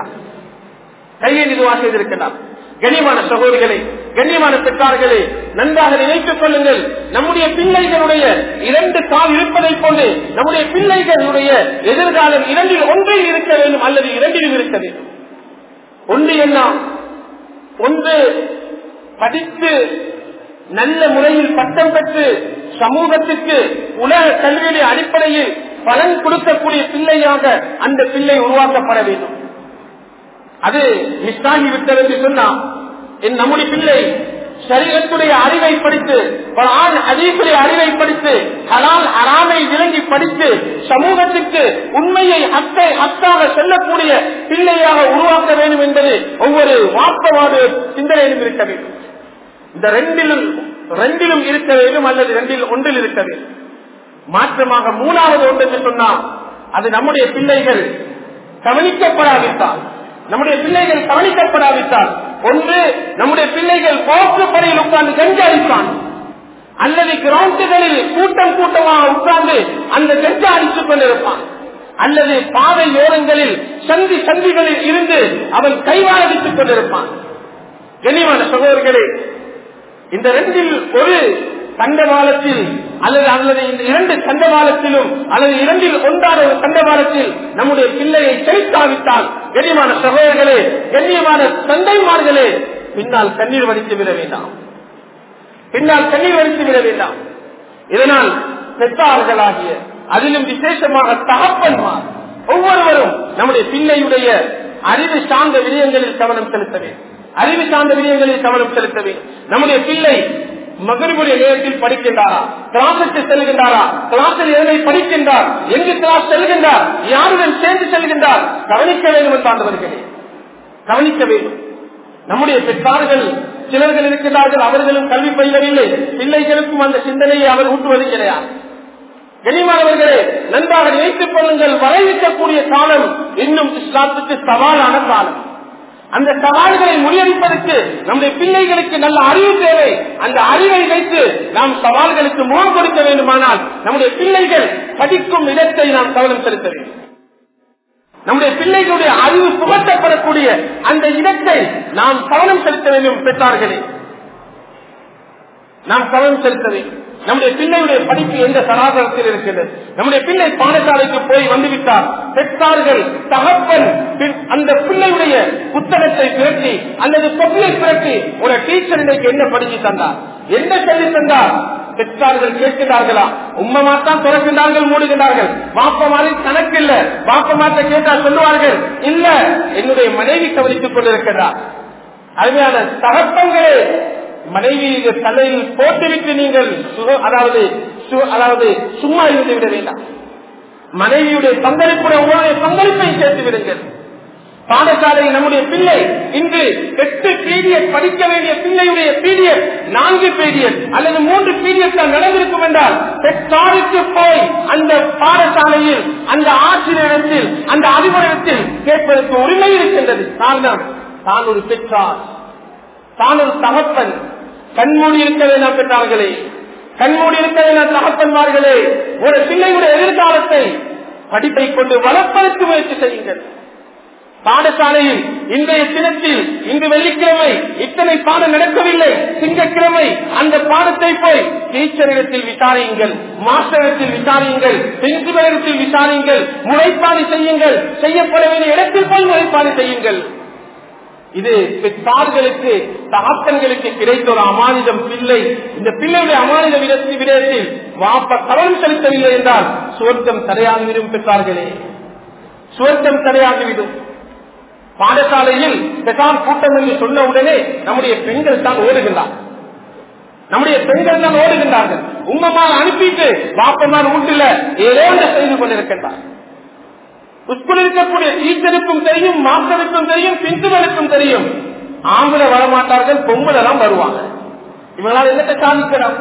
A: செய்திருக்கிறார். கண்ணியமான சகோதரிகளே, கண்ணியமான பெற்றார்களே, நன்றாக நினைத்துக் கொள்ளுங்கள். நம்முடைய பிள்ளைகளுடைய 2 கால் இருப்பதை போன்று நம்முடைய பிள்ளைகளுடைய எதிர்காலம் 2இல் ஒன்றில் இருக்க வேண்டும் அல்லது 2இலும் இருக்க வேண்டும். ஒன்று என்ன? ஒன்று படித்து நல்ல முறையில் பட்டம் பெற்று சமூகத்திற்கு உலக கல்வியுடைய அடிப்படையில் பலன் கொடுக்கக்கூடிய பிள்ளையாக அந்த பிள்ளை உருவாக்கப்பட வேண்டும். அது மிஸ் ஆகிவிட்டது என்று சொன்னால் நம்முடைய பிள்ளை ஷரீஅத்துடைய அறிவை படித்து, குர்ஆன் ஹதீஸுடைய அறிவை படித்து, ஹலால் ஹராமை விளங்கி படித்து சமூகத்துக்கு உண்மையை ஹக்காக சொல்லக்கூடிய பிள்ளையாக உருவாக்க வேண்டும் என்பது ஒவ்வொரு வாப்பவாத சிந்தனையிலும் இருக்க வேண்டும். இந்த 2இலும் ரெண்டிலும் இருக்க வேண்டும் அல்லது ரெண்டில் ஒன்றில் இருக்க வேண்டும். மாற்றமாக மூணாவது ஒன்று என்று சொன்னால் அது நம்முடைய பிள்ளைகள் கவனிக்கப்படாவிட்டால், ஒன்று நம்முடைய பிள்ளைகள் போக்குப்படையில் உட்கார்ந்து கஞ்சாடிப்பான், அல்லது கிரவுண்டுகளில் கூட்டம் கூட்டமாக உட்கார்ந்து அந்த கஞ்சா அடித்துக் கொண்டிருப்பான், அல்லது பாதை ஓரங்களில் சந்திகளில் இருந்து அவன் கைவாழடித்துக் கொண்டிருப்பான். கண்ணியமான சகோதரர்களே, இந்த ரெண்டில் ஒரு தண்டவாளத்தில் அல்லது இந்த இரண்டு தண்டவாளத்திலும் அல்லது இரண்டில் ஒன்றான ஒரு தண்டவாளத்தில் நம்முடைய பிள்ளையை செலுத்தாவிட்டால், கண்ணியமான சகோதரர்களே, கண்ணியமான தந்தைமார்களே, பின்னால் கண்ணீர் வடித்து விட வேண்டாம். இதனால் பெற்றார்களாகிய அதிலும் விசேஷமாக தகப்பன்மார் ஒவ்வொருவரும் நம்முடைய பிள்ளையுடைய அறிவு சார்ந்த விடயங்களில் கவனம் செலுத்த வேண்டும். நம்முடைய பிள்ளை மகரிபுடைய நேரத்தில் படிக்கின்றாரா, கிளாஸுக்கு செல்கின்றாரா, கிளாஸில் எதனை படிக்கின்றார், எங்கு கிளாஸ் செல்கின்றார், யாருடன் சேர்ந்து செல்கின்றார், கவனிக்க வேண்டும் என்றாண்டவர்களே, கவனிக்க வேண்டும். நம்முடைய பெற்றார்கள் சிலர்கள் இருக்கின்றார்கள், அவர்களும் கல்வி பயிலவில்லை, பிள்ளைகளுக்கும் அந்த சிந்தனையை அவர் ஊட்டுவது கிடையாது. கனிமானவர்களே, நன்றாக நினைத்துக் கொள்ளுங்கள், வரவிக்கக்கூடிய காலம் இன்னும் இஸ்லாத்துக்கு சவாலான காலம். அந்த சவால்களை முறியடிப்பதற்கு நம்முடைய பிள்ளைகளுக்கு நல்ல அறிவு தேவை. அந்த அறிவை வைத்து நாம் சவால்களுக்கு முகம் கொடுக்க வேண்டுமானால் நம்முடைய பிள்ளைகள் படிக்கும் இடத்தை நாம் கவனம் செலுத்த வேண்டும். நம்முடைய பிள்ளைகளுடைய அறிவு புகட்டப்படக்கூடிய அந்த இடத்தை நாம் கவனம் செலுத்த வேண்டும். பெற்றார்களே, நாம் கவனம் செலுத்த வேண்டும். நம்முடைய பிள்ளையுடைய படிப்பு எந்த சராசரத்தில் இருக்கின்றது? நம்முடைய பிள்ளை பாடசாலைக்கு போய் வந்துவிட்டார், பெற்றார்கள் தகப்பன் அந்த பிள்ளையுடைய புத்தகத்தை திரட்டி அல்லது தொகையை திரட்டி ஒரு டீச்சர் இன்னைக்கு என்ன படிச்சு தந்தார், என்ன சொல்லி தந்தார், பெற்றார்கள் கேட்கிறார்களா? உம்மமாத்தான் திறக்கின்றார்கள், மூடுகின்றார்கள். பாப்பமாரி கணக்கு இல்ல, பாப்பமாற்ற கேட்டால் சொல்லுவார்கள், இல்ல என்னுடைய மனைவி கவனித்துக் கொண்டிருக்கிறார். அருமையான தகப்பங்களே, மனைவியை தலையில் போட்டுவிட்டு நீங்கள் அதாவது சும்மா இருந்து விட வேண்டாம். மனைவியுடைய பங்களிப்புடன் உங்களுடைய பங்களிப்பை சேர்த்து விடுங்கள். பாடசாலையில் நம்முடைய பிள்ளை இன்று 8 பீரியட் படிக்க வேண்டிய பிள்ளையுடைய பீரியட் 4 பீரியட் அல்லது 3 பீரியட் தான் நடந்திருக்கும் என்றால், பெற்றாருக்கு போய் அந்த பாடசாலையில் அந்த ஆசிரியரிடத்தில் அந்த அறிவுரையில் கேட்பதற்கு உரிமை இருக்கின்றது. காரணம், தான் ஒரு பெற்றார், தான் ஒரு தகப்பன். கண்மூடி இருக்க வேண்டாம் பெற்றார்களே, கண்மூடி இருக்க வேண்டாம் தகப்பன்மார்களே. ஒரு பிள்ளையுடைய எதிர்காலத்தை படிப்பை கொண்டு வளர்ப்பதற்கு முயற்சி செய்யுங்கள். பாடசாலையில் இன்றைய தினத்தில் இன்று வெள்ளிக்கிழமை இத்தனை பாடம் நடக்கவில்லை, திங்கட்கிழமை அந்த பாடத்தை போய் டீச்சரிடத்தில் விசாரியுங்கள், மாஸ்டரிடத்தில் விசாரியுங்கள், பிரின்சிபலிடத்தில் விசாரியுங்கள், முறைப்பாடு செய்யுங்கள். செய்யப்பட வேண்டிய இடத்தில் போய் முறைப்பாடு செய்யுங்கள். இது பெற்றார்களுக்கு தகப்பன்களுக்கு கிடைத்த ஒரு அமானிதம். பிள்ளை இந்த பிள்ளையுடைய அமானித விடத்தில் வாப்ப கவனம் செலுத்தவில்லை என்றால் சுவர்க்கம் தடையாகிவிடும். பெற்றார்களே, சுவர்க்கம் தடையாகிவிடும். பாடசாலையில் பெற்றார் கூட்டம் என்று சொன்ன உடனே நம்முடைய பெண்கள் தான் ஓடுகின்றார்கள். உம்மமாக அனுப்பிட்டு வாப்பமார் வீட்டில் ஏதோ செய்து கொண்டிருக்கின்றார். ஸ்கூலில் இருக்கக்கூடிய டீச்சருக்கும் தெரியும், மாஸ்டருக்கும் தெரியும், பிரின்சிபலுக்கும் தெரியும். ஆம்பளை வரமாட்டார்கள், பொம்பளை தான் வருவாங்க. இவங்களால் என்னத்தை சாதிக்கலாம்?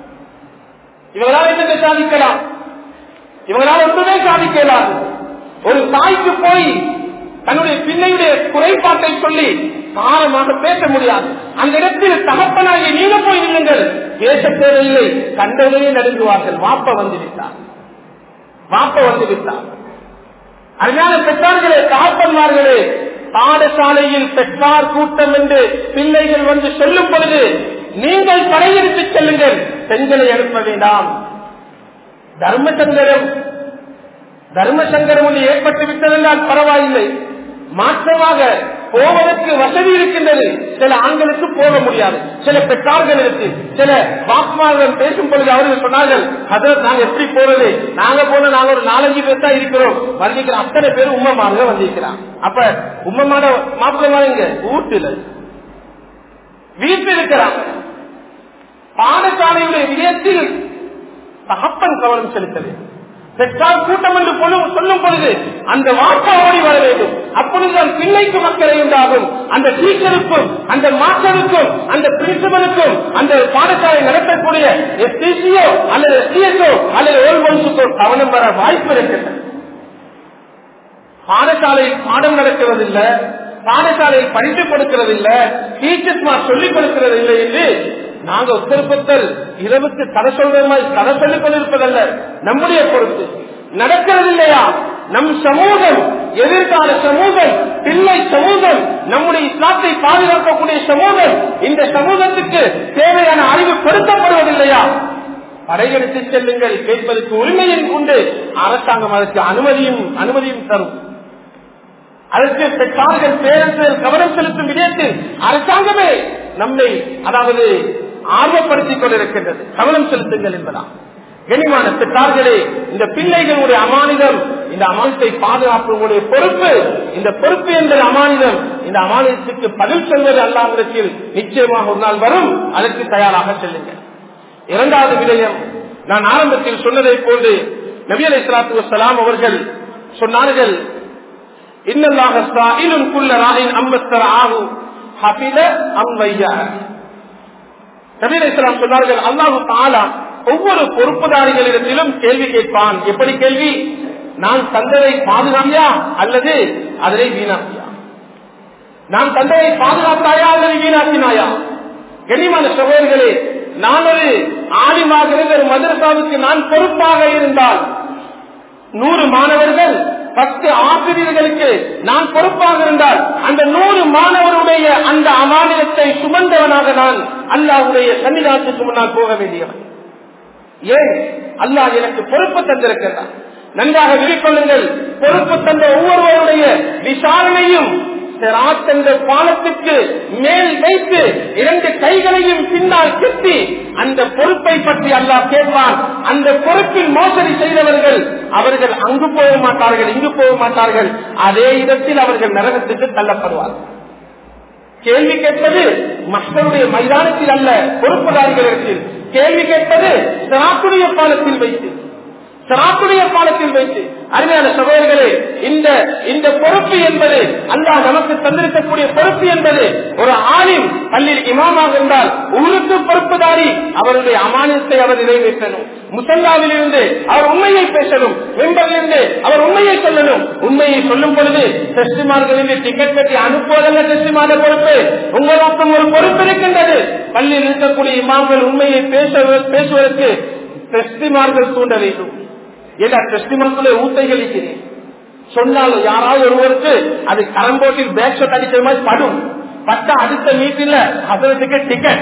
A: இவங்களால் ஒன்றுமே சாதிக்கலாது. ஒரு தாய்க்கு போய் தன்னுடைய பிள்ளையுடைய குறைபாட்டை சொல்லி காரணமாக பேச முடியாது. அந்த இடத்தில் தகப்பனாகிய நீங்க போய் நில்லுங்கள், பேச தேவையில்லை, கண்டவர்களே நடுங்குவார்கள். வாப்ப வந்து விட்டார். அருமையான பெற்றார்களே, தகப்பன்மார்களே, பாடசாலையில் பெற்றார் கூட்டம் என்று பிள்ளைகள் வந்து சொல்லும் பொழுது நீங்கள் படையெடுத்து செல்லுங்கள், பெண்களை அனுப்ப வேண்டாம். தர்மசங்கரம் ஒன்று ஏற்பட்டு விட்டதென்றால் பரவாயில்லை, மாற்றமாக போவதற்கு வசதி இருக்கின்றது. சில ஆண்களுக்கு போக முடியாது. சில பெற்றார்களுக்கு சில வாக்குமார்கள் பேசும் பொழுது அவர்கள் சொன்னார்கள், அதற்கு நாங்க எப்படி போறது, நாங்க போன நாங்க ஒரு 4-5 பேர் தான் இருக்கிறோம், வந்திருக்கிற அத்தனை பேர் உம்மமாக வந்திருக்கிறான். அப்ப உம்மமான மாப்பிள்ளை இங்க வீட்டில் இருக்கிறாங்க. பாடசாலையுடைய விடயத்தில் தகப்பன் கவனம் செலுத்தது. பெற்றார் கூட்டம் என்று சொல்லும் பொழுது அந்த வாப்பா ஓடி வர வேண்டும். அப்பொழுதுதான் பிள்ளைக்கு மக்களே உண்டாகும். அந்த டீச்சருக்கும் அந்த மாஸ்டருக்கும் அந்த பிரின்சிபலுக்கும் அந்த பாடசாலை நடத்தக்கூடிய எஸ்டிசியோ அல்லது எஸ்டிஎஸ்ஓ அல்லது ஓல்போன்ஸுக்கோ கவனம் வர வாய்ப்பு இருக்கின்றன. பாடசாலையில் பாடம் நடக்கிறதில்லை, பாடசாலையில் படித்து கொடுக்கிறதில்லை, டீச்சர்ஸ் சொல்லிக் கொடுக்கிறதில்லை என்று நாங்கள் ஒத்தருப்பத்தல் இரவுக்கு கதை சொல்றமாய் கதை சொல்லிக் கொண்டிருப்பதல்ல நம்முடைய பொறுப்பு. நடக்கிறது இல்லையா? நம் சமூகம், எதிர்கால சமூகம், பிள்ளை சமூகம், நம்முடைய இஸ்லாத்தை பாதுகாக்கக்கூடிய சமூகம், இந்த சமூகத்துக்கு தேவையான அறிவு கொடுக்கப்படுவதில்லையா? படையெடுத்து செல்லுங்கள், கேட்பதற்கு உரிமையின் உண்டு. அரசாங்கம் அதற்கு அனுமதியும் தரும். அதற்கு பெற்றார்கள் பேரன்கள் கவனம் செலுத்தும் விடயத்தில் அரசாங்கமே நம்மை அதாவது ஆர்வப்படுத்திக் கொண்டிருக்கின்றது. கவனம் செலுத்துங்கள் என்பதா? கனிமான பெற்றார்களே, இந்த பிள்ளைகளுடைய அமானிதம், இந்த அமானிதத்தை பாதுகாப்புடைய பொறுப்பு, இந்த பொறுப்பு என்பது அமானிதம். இந்த அமானிதத்துக்கு பதில் சொல்வது அல்லாஹ்விடத்தில் நிச்சயமாக ஒரு நாள் வரும். அதற்கு தயாராக செல்லுங்கள். இரண்டாவது விடயம், நான் ஆரம்பத்தில் சொன்னதை போன்று நபி அலைஹிஸ்ஸலாத்து வஸ்ஸலாம் அவர்கள் சொன்னார்கள், இன்னல்லாஹ ஸாயிலுன் குல்ல ராயின் அம்மஸ்தராஹு ஹஃபித அம் வையா. நபி அலைஹிஸ்ஸலாம் சொன்னார்கள், அல்லாஹ் தஆலா ஒவ்வொரு பொறுப்புதாரிகளிடத்திலும் கேள்வி கேட்பான். எப்படி கேள்வி? நான் தந்ததை பாதுகாப்பியா அல்லது அதனை வீணாக்கியா? நான் தந்ததை பாதுகாத்தாயா அல்லது வீணாக்கினாயா? கண்ணியமான சகோதரர்களே, நான் ஒரு ஆலிமாக ஒரு மதரசாவுக்கு நான் பொறுப்பாக இருந்தால் 100 மாணவர்கள் 10 ஆசிரியர்களுக்கு நான் பொறுப்பாக இருந்தால் அந்த 100 மாணவருடைய அந்த அமானிதத்தை சுமந்தவனாக நான் அல்லாஹ்வுடைய சன்னிதானத்துக்கு முன்னால் போக வேண்டியவன். ஏன்? அல்லாஹ் எனக்கு பொறுப்பு தந்திருக்கிறார். நன்றாக விழிக்கொள்ளுங்கள். பொறுப்பு தந்த ஒவ்வொருவருடைய விசாரணையும் சிராத் என்ற பாலத்துக்கு மேல் வைத்து 2 கைகளையும் பின்னால் கிட்டி அந்த பொறுப்பை பற்றி அல்லாஹ் கேட்பான். அந்த பொறுப்பில் மோசடி செய்தவர்கள் அவர்கள் அங்கு போக மாட்டார்கள், இங்கு போக மாட்டார்கள். அதே இடத்தில் அவர்கள் நரகத்துக்கு தள்ளப்படுவார்கள். கேள்வி கேட்பது மஸ்தருடைய மைதானத்தில் அல்ல, பொறுப்புதாரிகளிடத்தில். கேள்வி கேட்பது சிராத்துடைய பாலத்தில் வைத்து, சிராத்துடைய பாலத்தில் வைத்து. அருமையான சகோதரர்களே, இந்த பொறுப்பு என்பது அல்லாஹ் நமக்கு தந்திருக்கக்கூடிய பொறுப்பு என்பது, ஒரு ஆலிம் பள்ளியில் இமாமாக இருந்தால் ஊருக்கு பொறுப்புதாரி அவருடைய அமானியத்தை அவர் நிறைவேற்றணும். முசல்லாவில் இருந்து அவர் உண்மையை பேசணும், மெம்பரிலிருந்து அவர் உண்மையை சொல்லணும். உண்மையை சொல்லும் பொழுது டெஸ்டிமார்களில் டிக்கெட் கட்டி அனுப்புவதல்ல டெஸ்டிமான பொறுப்பு. உங்களுக்கும் ஒரு பொறுப்பு இருக்கின்றது. பள்ளியில் இருக்கக்கூடிய இமாம்கள் உண்மையை பேசுவதற்கு டெஸ்டிமார்கள் தூண்ட வேண்டும். ஏதா டெஸ்டிமார்களை ஊத்தைகளிக்கிறேன் சொன்னாலும் யாராவது ஒருவருக்கு அது கரம்போட்டில் பேக் ஷாட் அடிக்கிற மாதிரி படும். பட்டா அடுத்த மீட்டில் அதற்கு டிக்கெட்.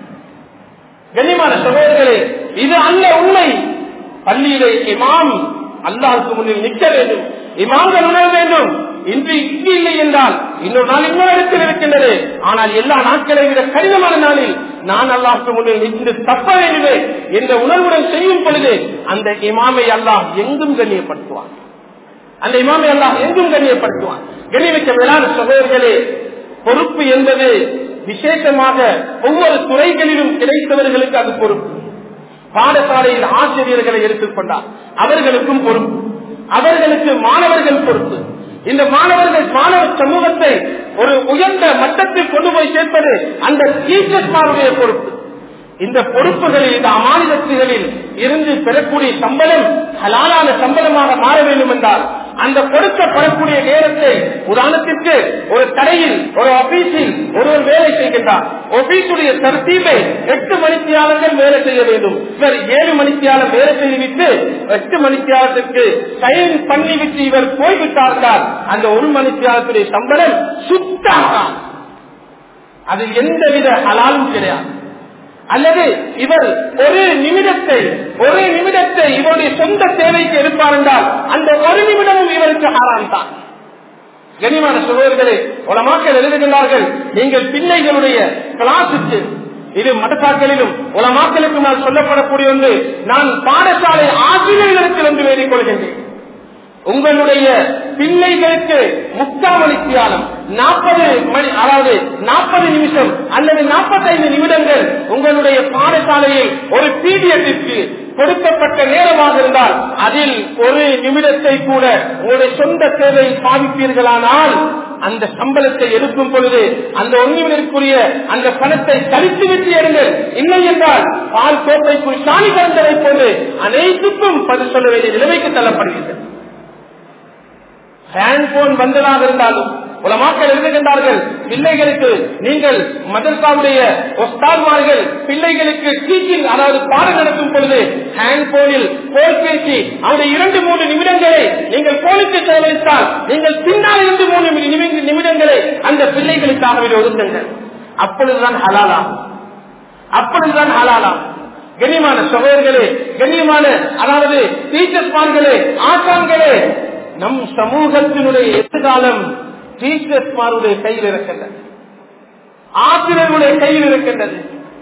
A: கண்ணியமான சகோதரர்களே, இது அல்ல உண்மை. பள்ளியிலே இமாம் அல்லாஹ்வுக்கு முன்னில் நிற்க வேண்டும். இமாம்கள் உணர வேண்டும். இன்று இங்கு இல்லை என்றால் இன்னொரு நாள் இன்னொரு இடத்தில் இருக்கின்றது. ஆனால் எல்லா நாட்களை விட கடினமான நாளில் நான் அல்லாஹ்வுக்கு முன்னில் நின்று தப்ப வேண்டுமே என்ற உணர்வுடன் செய்யும் பொழுது அந்த இமாமை அல்லாஹ் எங்கும் கண்ணியப்படுத்துவான். அந்த இமாமை அல்லாஹ் எங்கும் கண்ணியப்படுத்துவான். கண்ணியமிக்க மேலான சகோதரர்களே, பொறுப்பு என்பது விசேஷமாக ஒவ்வொரு துறைகளிலும் கிடைத்தவர்களுக்கு அது பொறுப்பு. பாடசாலையில் ஆசிரியர்களை எடுத்துக்கொண்டால் அவர்களுக்கும் பொறுப்பு, அவர்களுக்கு மாணவர்கள் பொறுப்பு. இந்த மாணவர்கள் மாணவ சமூகத்தை ஒரு உயர்ந்த மட்டத்தில் கொண்டு போய் சேர்ப்பது அந்த டீச்சர்ஸ்மாருடைய பொறுப்பு. இந்த பொறுப்புகளில், இந்த அமானிதத்துகளில் இருந்து பெறக்கூடிய சம்பளம் ஹலாலான சம்பளமாக மாற வேண்டும் என்றால் அந்த கொடுக்கப்படக்கூடிய நேரத்தை, உதாரணத்திற்கு ஒரு கடையில் ஒரு ஆபீஸில் ஒருவர் வேலை செய்கின்றார். ஆபீஸுடைய தர்த்தீபை 8 மணித்தியாளர்கள் வேலை செய்ய வேண்டும். இவர் 7 மணித்தியாளர் வேலை செய்துவிட்டு 8 மணித்தியாலத்திற்கு சைன் பண்ணிவிட்டு இவர் போய்விட்டார்கள். அந்த 1 மணித்தியாலத்துடைய சம்பளம் சுத்தமாக அது எந்தவித ஹலாலும் கிடையாது. அல்லது இவர் ஒரு நிமிடத்தை இவருடைய சொந்த தேவைக்கு எடுப்பார் என்றால் அந்த 1 நிமிடமும் இவருக்கு ஹராம் தான். கண்ணியமான சகோதரர்களே, உலமாக்கள் எழுதுகின்றார்கள், நீங்கள் பிள்ளைகளுடைய கிளாஸுக்கு, இது மதசாக்களிலும் உலமாக்களுக்கு நான் சொல்லப்படக்கூடிய ஒன்று, நான் பாடசாலை ஆசிரியர்களுக்கு வந்து வேண்டிக் கொள்கின்றேன். உங்களுடைய பிள்ளைகளுக்கு 3/4 மணித்தியாலம் 40 மணி, அதாவது 40 நிமிஷம் அல்லது 45 நிமிடங்கள் உங்களுடைய பாடசாலையில் ஒரு பீரியடிற்கு கொடுக்கப்பட்ட நேரமாக இருந்தால் அதில் ஒரு நிமிடத்தை கூட உங்களுடைய சொந்த தேவை பாவிப்பீர்களானால் அந்த சம்பளத்தை எடுக்கும் பொழுது அந்த 1 நிமிடத்திற்குரிய அந்த பணத்தை கழித்து விட்டு எடுங்கள். இல்லை என்றால் பால் கோப்பைக்குள் சாணி கலந்ததை போன்று அனைத்துக்கும் பதில் சொல்ல வேண்டிய நிலைமைக்கு தள்ளப்படுகிறது. ஹேண்ட்போன் வந்ததாக இருந்தாலும் உலமாக்கள் எழுதுகின்றார்கள், பிள்ளைகளுக்கு நீங்கள் மதரசாவுடைய உஸ்தாத்மார்கள் பிள்ளைகளுக்கு டீச்சிங் அதாவது பாடம் நடத்தும் பொழுது ஹேண்ட்போனில் கோல் பேசி அவருடைய 2-3 நிமிடங்களை நீங்கள் கோலுக்கு செலவழித்தால் நீங்கள் பின்னால் 2-3 நிமிடங்களை அந்த பிள்ளைகளுக்காக ஒதுக்குங்கள். அப்பொழுதுதான் ஹலாலா. கண்ணியமான சகோதரர்களே, கண்ணியமான அதாவது டீச்சர்ஸ்மார்களே, ஆசான்களே, நம் சமூகத்தினுடைய எதிர்காலம் டீச்சர்ஸ்மாருடைய கையில் இருக்கின்றது, ஆசிரியர்களுடைய கையில் இருக்கின்றது.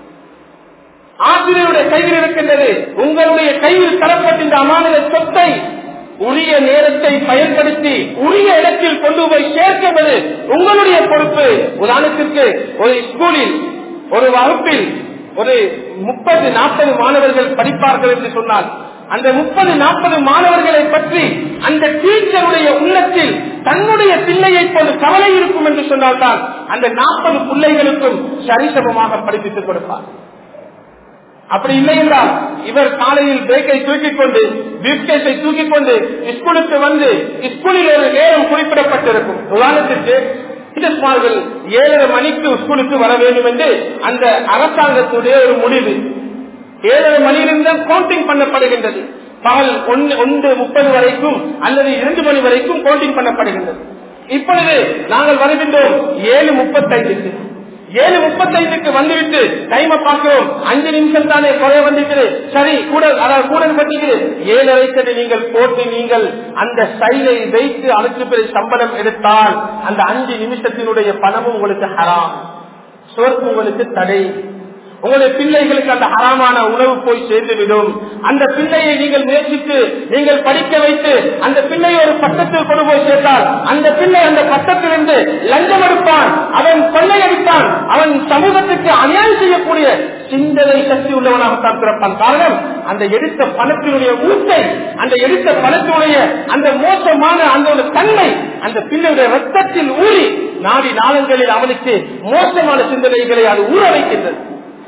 A: உங்களுடைய கையில் தரப்பட்ட இந்த அமானித சொத்தை உரிய நேரத்தை பயன்படுத்தி உரிய இடத்தில் கொண்டு போய் சேர்க்கிறது உங்களுடைய பொறுப்பு. உதாரணத்திற்கு ஒரு ஸ்கூலில் ஒரு வகுப்பில் ஒரு 30-40 மாணவர்கள் படிப்பார்கள் என்று சொன்னால் அந்த 30-40 மாணவர்களை பற்றி அந்த டீச்சருடைய உள்ளத்தில் தன்னுடைய பிள்ளையை போல கவலை இருக்கும் என்று சொன்னால்தான் அந்த 40 பிள்ளைகளுக்கும் சரிசமமாக படிப்பித்துக் கொடுப்பார். அப்படி இல்லை என்றால் இவர் காலையில் பேக்கை தூக்கிக் கொண்டு பீஃப்கேஸை தூக்கிக் கொண்டு ஸ்கூலுக்கு வந்து ஸ்கூலில் ஒரு நேரம் குறிப்பிடப்பட்டிருக்கும். உதாரணத்திற்கு 7:30 மணிக்கு ஸ்கூலுக்கு வர வேண்டும் என்று அந்த அரசாங்கத்துடைய ஒரு முடிவு. 7:30 மணியிலிருந்து கவுண்டிங் பண்ணப்படுகின்றது. பகல் 1:30 வரைக்கும் அல்லது 2 மணி வரைக்கும் கவுண்டிங் பண்ணப்படுகின்றது. இப்பொழுது நாங்கள் வருகின்றோம் 7:35. 7:35 வந்துவிட்டு டைமை பார்க்கிறோம், 5 நிமிஷம் தானே குறைய வந்திருக்கிறது, சரி கூட பட்டிருக்கிறது. 7:30 நீங்கள் போட்டு நீங்கள் அந்த சைலை வைத்து அழைத்து பெரிய சம்பளம் எடுத்தால் அந்த 5 நிமிஷத்தினுடைய பணமும் உங்களுக்கு ஹராம், சொர்க்கம் உங்களுக்கு தடை. உங்களுடைய பிள்ளைகளுக்கு அந்த ஹராமான உணவு போய் சேர்ந்துவிடும். அந்த பிள்ளையை நீங்கள் முயற்சித்து நீங்கள் படிக்க வைத்து அந்த பிள்ளையை ஒரு பட்டத்தில் கொண்டு போய் சேர்த்தால் அந்த பிள்ளை அந்த பட்டத்திலிருந்து லஞ்சம் எடுப்பான், அவன் கொள்ளையடித்தான், அவன் சமூகத்துக்கு அநியாயம் செய்யக்கூடிய சிந்தனை சக்தி உள்ளவனாகத்தான் பிறப்பான். காரணம் அந்த எடுத்த பணத்தினுடைய ஊட்டை, அந்த எடுத்த பணத்தினுடைய அந்த மோசமான அந்த தன்மை அந்த பிள்ளையுடைய ரத்தத்தில் ஊறி நாடி நாளங்களில் அவனுக்கு மோசமான சிந்தனைகளை அது ஊற வைக்கின்றது.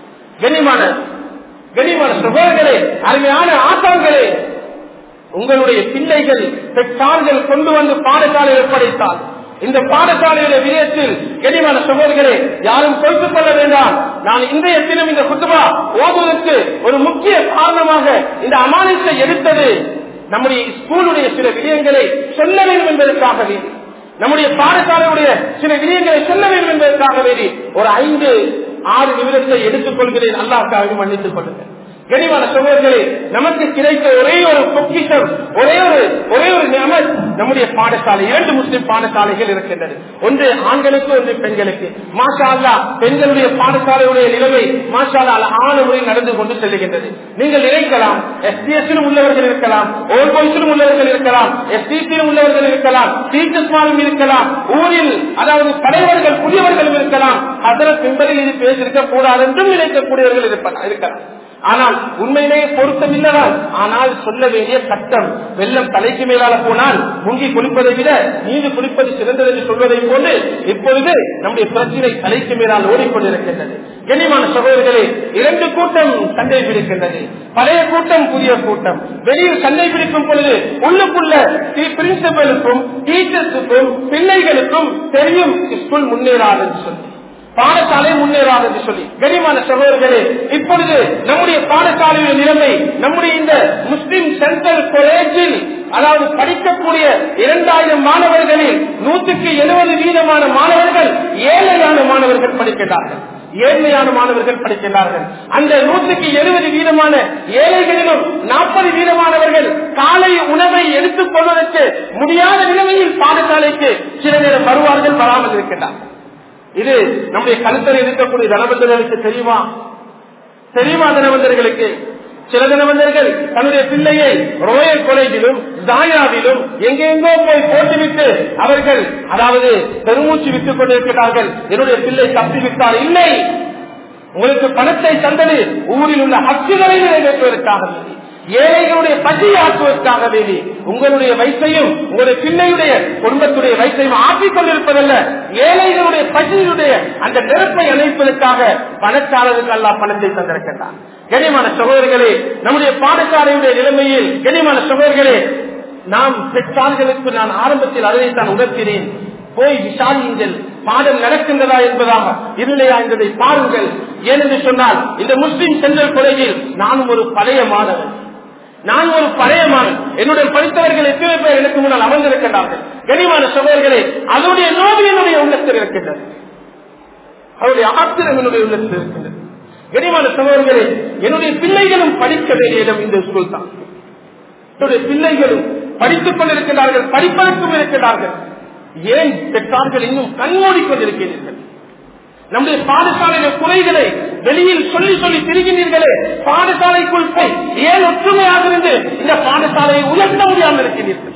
A: கண்ணியமான சகோதரர்களே, அருமையான ஆசான்களே, உங்களுடைய பிள்ளைகள் பெற்றார்கள் கொண்டு வந்து பாடசாலையில் ஒப்படைத்தால் இந்த பாடசாலையுடைய விடயத்தில் கண்ணியமான சகோதரர்களே யாரும் பொறுத்துக் கொள்ள வேண்டாம். நான் இன்றைய தினம் இந்த குத்துபா ஓதுவதற்கு ஒரு முக்கிய காரணமாக இந்த அமானித்தை எடுத்தது நம்முடைய ஸ்கூலுடைய சில விடயங்களை சொல்ல வேண்டும் என்பதற்காக வேண்டி, நம்முடைய பாடசாலையுடைய சில விடயங்களை சொல்ல வேண்டும் என்பதற்காக வேண்டி ஒரு 5-6 நிமிடத்தை எடுத்துக் கொள்கிறேன். அல்லாஹ்வுக்காக மன்னித்துக் கொள்ளுங்கள். கனிவான சகோதரர்களே, நமக்கு கிடைத்த ஒரே ஒரு பொக்கிஷம், ஒரே ஒரு நியமத் நம்முடைய பாடசாலை. 2 முஸ்லிம் பாடசாலைகள் இருக்கின்றது, ஒன்று ஆண்களுக்கு, ஒன்று பெண்களுக்கு. மாஷா அல்லாஹ் பெண்களுடைய பாடசாலையுடைய நிலைமை மாஷா அல்லாஹ் அழகான முறையில் நடந்து கொண்டு செல்லுகின்றது. நீங்கள் நினைக்கலாம் எஸ்டிஎஸ்ஸிலும் உள்ளவர்கள் இருக்கலாம், ஓல்ட் பாய்ஸிலும் உள்ளவர்கள் இருக்கலாம், எஸ்டிசியிலும் உள்ளவர்கள் இருக்கலாம், டீச்சர்ஸ்மாரும் இருக்கலாம், ஊரில் அதாவது தலைவர்கள் புதியவர்களும் இருக்கலாம். அதற்கு பின்பற்றில் இது பேசியிருக்க கூடாது என்றும் நினைக்கக்கூடியவர்கள் இருக்கலாம். ஆனால் உண்மையிலேயே பொருத்தமில்லதான். ஆனால் சொல்ல வேண்டிய சட்டம், வெள்ளம் தலைக்கு மேலால போனால் முங்கி குளிப்பதை விட நீந்து குளிப்பது சிறந்தது என்று சொல்வதை போன்று இப்பொழுது நம்முடைய பிரச்சனை தலைக்கு மேலால் ஓடிக்கொண்டிருக்கின்றது. கண்ணியமான சகோதரர்களே, 2 கூட்டம் சண்டை பிடிக்கின்றது. பழைய கூட்டம், புதிய கூட்டம். வெளியில் சண்டை பிடிக்கும் பொழுது உள்ளுக்குள்ள பிரின்சிபலுக்கும் டீச்சர்ஸுக்கும் பிள்ளைகளுக்கும் தெரியும் ஸ்கூல் முன்னேறாது என்று சொல்லி, பாடசாலை முன்னேறாது என்று சொல்லி. கண்ணியமான சகோதரர்களே, இப்பொழுது நம்முடைய பாடசாலையின் நிலைமை, நம்முடைய இந்த முஸ்லிம் சென்ட்ரல் காலேஜில் அதாவது படிக்கக்கூடிய 2000 மாணவர்களில் 170% மாணவர்கள் ஏழையான மாணவர்கள் படிக்கின்றார்கள். அந்த 170% ஏழைகளிலும் 40% காலை உணவை எடுத்துக் கொள்வதற்கு முடியாத நிலைமையில் பாடசாலைக்கு சில நேரம் வருவார்கள், வராமல் இருக்கின்றார்கள். இது நம்முடைய கருத்தில் இருக்கக்கூடிய தனவந்தர்களுக்கு தெரியுமா? தனவந்தர்களுக்கு சில தனவந்தர்கள் தன்னுடைய பிள்ளையை ராயல் காலேஜிலும் ஜாயாவிலும் எங்கெங்கோ போய் போட்டுவிட்டு அவர்கள் அதாவது பெருமூச்சு விட்டுக் கொண்டிருக்கிறார்கள். என்னுடைய பிள்ளை தப்பிவிட்டார். இல்லை, உங்களுக்கு பணத்தை தந்தது ஊரில் உள்ள ஹக்குகளை நிறைவேற்றுவதற்காக. ஏழைகளுடைய பசியை ஆற்றுவதற்காக வேண்டி உங்களுடைய வயசையும் உங்களுடைய பிள்ளையுடைய குடும்பத்துடைய வயசையும் ஆற்றிக் கொண்டிருப்பதல்ல, ஏழைகளுடைய பசியுடைய அந்த நெருப்பை அணைப்பதற்காக பணக்காரருக்கு அல்லாஹ் பணத்தை தந்திருக்கின்றார். கண்ணியமான சகோதரர்களே, நம்முடைய பாடசாலையுடைய நிலைமையில் கண்ணியமான சகோதரர்களே, நாம் பெற்றார்களுக்கு நான் ஆரம்பத்தில் அதைத்தான் உணர்த்தினேன். போய் விசாரியுங்கள், பாடம் நடக்கின்றதா என்பதாக, இல்லையா என்பதை பாருங்கள். ஏனென்று சொன்னால் இந்த முஸ்லிம் சென்ட்ரல் காலேஜில் நானும் ஒரு பழைய மாணவன், என்னுடைய படித்தவர்கள் எத்தனை பேர் எனக்கு முன்னால் அமர்ந்திருக்கின்றார்கள். கனிமான சகோதரர்களே, அதனுடைய நோய் என்னுடைய உள்ளத்தில் இருக்கின்றது, அவருடைய ஆத்திரம் என்னுடைய உள்ளத்தில் இருக்கின்றது. கனிமான சகோதரர்களே, என்னுடைய பிள்ளைகளும் படிக்க வேண்டிய இடம் இந்த ஸ்கூல் தான். என்னுடைய பிள்ளைகளும் படித்துக் கொண்டிருக்கிறார்கள், படிப்பதற்கும் இருக்கிறார்கள். ஏன் பெற்றார்கள் இன்னும் கண்மூடிக் கொண்டிருக்கிறீர்கள்? நம்முடைய பாடசாலையில குறைகளை வெளியில் சொல்லி சொல்லி திரிகிறீர்களே, பாடசாலைக்குள் போய் ஏன் ஒற்றுமையாக இருந்து இந்த பாடசாலையை உயர்த்த முடியாமல் இருக்கிறீர்கள்?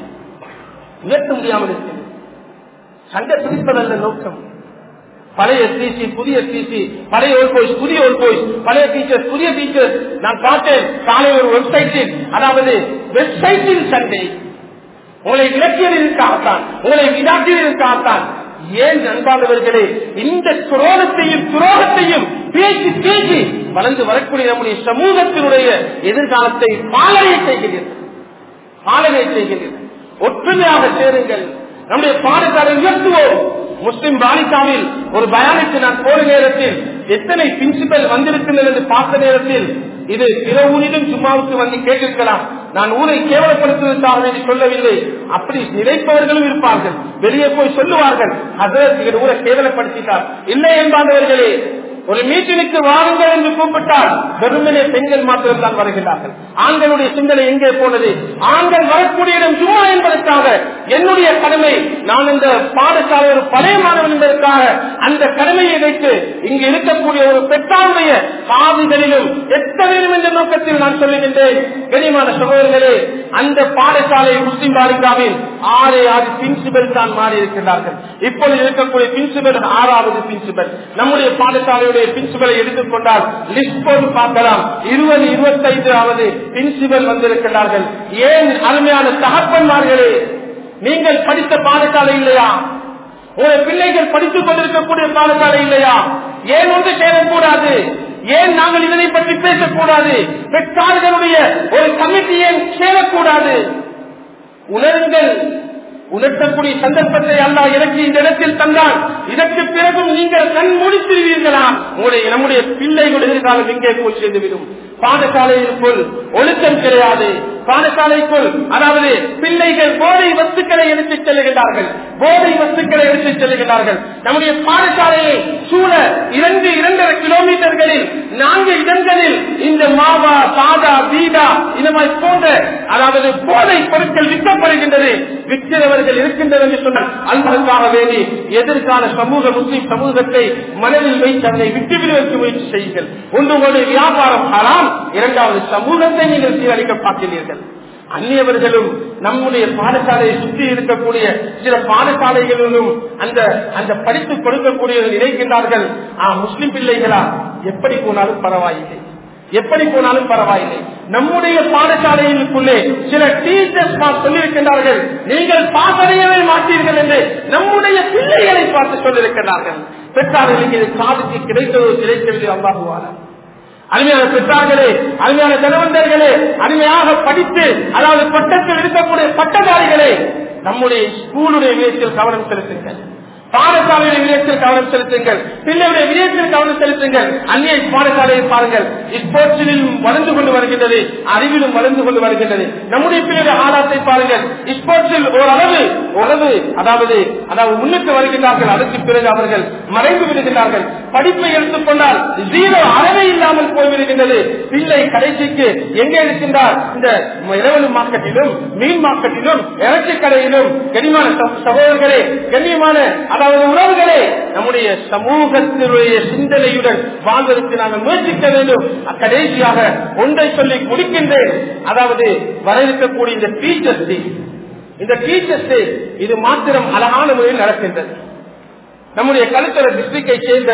A: சண்டை பிடிப்பதல்ல நோக்கம். பழைய டிசி, புதிய டிசி, பழைய ஓல்ட் பாய்ஸ், புதிய ஓல்ட் பாய்ஸ், பழைய டீச்சர்ஸ், புதிய டீச்சர்ஸ். நான் பார்த்தேன் காலை ஒரு வெப்சைட்டில், அதாவது வெப்சைட்டில் சண்டை. உங்களை இலக்கியதற்காகத்தான், உங்களை விடாட்டியதற்காகத்தான். ஏன் அன்பானவர்களே, இந்த துரோகத்தையும் பேசி பேசி வளர்ந்து வரக்கூடிய நம்முடைய சமூகத்தினுடைய எதிர்காலத்தை பாலனை செய்கிறீர்கள். ஒற்றுமையாக சேருங்கள், நம்முடைய பாடசாலை உயர்த்துவோம். முஸ்லிம் பாலிகாவில் ஒரு பயானுக்கு நான் போன நேரத்தில் எத்தனை பிரின்சிபல் வந்திருக்கின்றன என்று பார்த்த நேரத்தில், இது பிற ஊரிலும் சும்மாவுக்கு வந்து கேட்டிருக்கலாம். நான் ஊரை கேவலப்படுத்துவதற்காக சொல்லவில்லை. அப்படி நினைப்பவர்களும் இருப்பார்கள், வெளியே போய் சொல்லுவார்கள், அதற்கு ஊரை கேவலப்படுத்திட்டார். இல்லை என்பார்களே, ஒரு மீட்டினுக்கு வாருங்கள் என்று கூப்பிட்டால் வெறுமனே பெண்கள் மாத்திரம் தான் வருகிறார்கள். ஆண்களுடைய சிந்தனை எங்கே போனது? ஆண்கள் வரக்கூடிய இடம் சும்மா என்பதற்காக என்னுடைய கடமை, நான் இந்த பாடசாலை ஒரு பழைய மாணவன் என்பதற்காக அந்த கடமையை வைத்து இங்கு இருக்கக்கூடிய ஒரு பெற்றாருடைய பாவிகளிலும் எத்த வேண்டும் என்ற நோக்கத்தில் நான் சொல்லுகின்றேன். கனிமான சகோதரர்களே, அந்த பாடசாலை முஸ்லிம் பாலிகாவில் 6 பிரின்சிபல் தான் மாறி இருக்கிறார்கள். இப்பொழுது இருக்கக்கூடிய பிரின்சிபல் 6வது பிரின்சிபல். நம்முடைய பாடசாலையுடைய பிரின்சிபலை எடுத்துக்கொண்டால் லிஸ்ட் போட்டு பார்க்கலாம், 20-25வது பிரின்சிபல் வந்திருக்கிறார்கள். ஏன் அருமையான தகப்பன்மார்களே, நீங்கள் படித்த பாடசாலை இல்லையா? உங்களுடைய பிள்ளைகள் படித்துக் கொண்டிருக்கக்கூடிய பாடசாலை இல்லையா? ஏன் ஒன்று சேரக்கூடாது? ஏன் நாங்கள் இதனை பற்றி பேசக்கூடாது? பெற்றார்களுடைய ஒரு கமிட்டி ஏன் சேரக்கூடாது? உணருங்கள். உணர்த்தக்கூடிய சந்தர்ப்பத்தை அல்லாஹ் எனக்கு இந்த இடத்தில் தந்தால் இதற்கு பிறகும் நீங்கள் கண் மூடித்திருவீர்களா? நம்முடைய பிள்ளைகள் எதிர்காலம் எங்கே போய் சேர்ந்துவிடும்? பாடசாலைக்குள் ஒழுக்கம் கிடையாது. பாடசாலைக்குள் அதாவது பிள்ளைகள் போதை வஸ்துக்களை எடுத்துச் செல்லுகிறார்கள். நம்முடைய பாடசாலையை சூழ 2-2.5 கிலோமீட்டர்களில் 4 இடங்களில் இந்த மாவா, சாதா, பீடா இந்த மாதிரி போன்ற அதாவது போதை பொருட்கள் விற்கப்படுகின்றது. விற்கிறவர்கள் இருக்கின்றனர் என்று சொன்னால் அல்பாக வேண்டி எதிர்கால முஸ்லிம் சமூகத்தை மனதில் வைத்து அதனை விட்டுவிடுவதற்கு முயற்சி செய்யுங்கள். ஒன்றுடைய வியாபாரம் ஹராம், இரண்டாவது சமூகத்தை நீங்கள் சீரழிக்க பார்க்கிறீர்கள். அந்நியவர்களும் நம்முடைய பாடசாலையை சுற்றி இருக்கக்கூடிய சில பாடசாலைகளிலும் அந்த படித்து கொடுக்கக்கூடியவர்கள் நினைக்கின்றார்கள், முஸ்லிம் பிள்ளைகளா எப்படி போனாலும் பரவாயில்லை. நம்முடைய பாடசாலைகளுக்குள்ளே சில டீச்சர்ஸ் சொல்லியிருக்கின்றார்கள், நீங்கள் பாசறையவே மாட்டீர்கள் என்று நம்முடைய பிள்ளைகளை பார்த்து சொல்லியிருக்கிறார்கள். பெற்றார்களுக்கு இது காதுக்கு கிடைக்கவில்லை. அல்லாஹுவாரா அருமையான பெற்றார்களே, அருமையான தனவந்தர்களே, அருமையாக படித்து அதாவது பட்டத்தில் இருக்கக்கூடிய பட்டதாரிகளே, நம்முடைய ஸ்கூலுடைய விடயத்தில் கவனம் செலுத்துங்கள், பாடசாலையுடைய விடயத்தில் கவனம் செலுத்துங்கள், பிள்ளையுடைய விடயத்தில் கவனம் செலுத்துங்கள். அந்நிய பாடசாலையை பாருங்கள், ஸ்போர்ட்ஸிலும் வளர்ந்து கொண்டு வருகின்றது, அறிவிலும் வளர்ந்து கொண்டு வருகின்றது. நம்முடைய பிள்ளையுடைய ஆதாரத்தை பாருங்கள், ஸ்போர்ட்ஸில் ஓரளவு அதாவது முன்னுக்கு வருகின்றார்கள், அதற்கு பிறகு அவர்கள் மறைந்து விடுகிறார்கள். படிப்பை எடுத்துக்கொண்டால் 0 அறவே இல்லாமல் போய்விடுகின்றது. பிள்ளை கடைசிக்கு எங்கே இருக்கின்றார்? இந்த இரவு மார்க்கெட்டிலும், மீன் மார்க்கெட்டிலும், இறைச்சி கடையிலும். கண்ணியமான சகோதரர்களே, கண்ணியமான அதாவது உறவுகளே, நம்முடைய சமூகத்தினுடைய சிந்தனையுடன் வாழ்வதற்கு நாங்கள் முயற்சிக்க வேண்டும். கடைசியாக ஒன்றை சொல்லி முடிக்கின்றேன். அதாவது வர இருக்கக்கூடிய இந்த டீச்சர்ஸ் இது மாத்திரம் அழகான முறையில் நடக்கின்றது. நம்முடைய கழுத்தர டிஸ்ட்ரிக்டை சேர்ந்த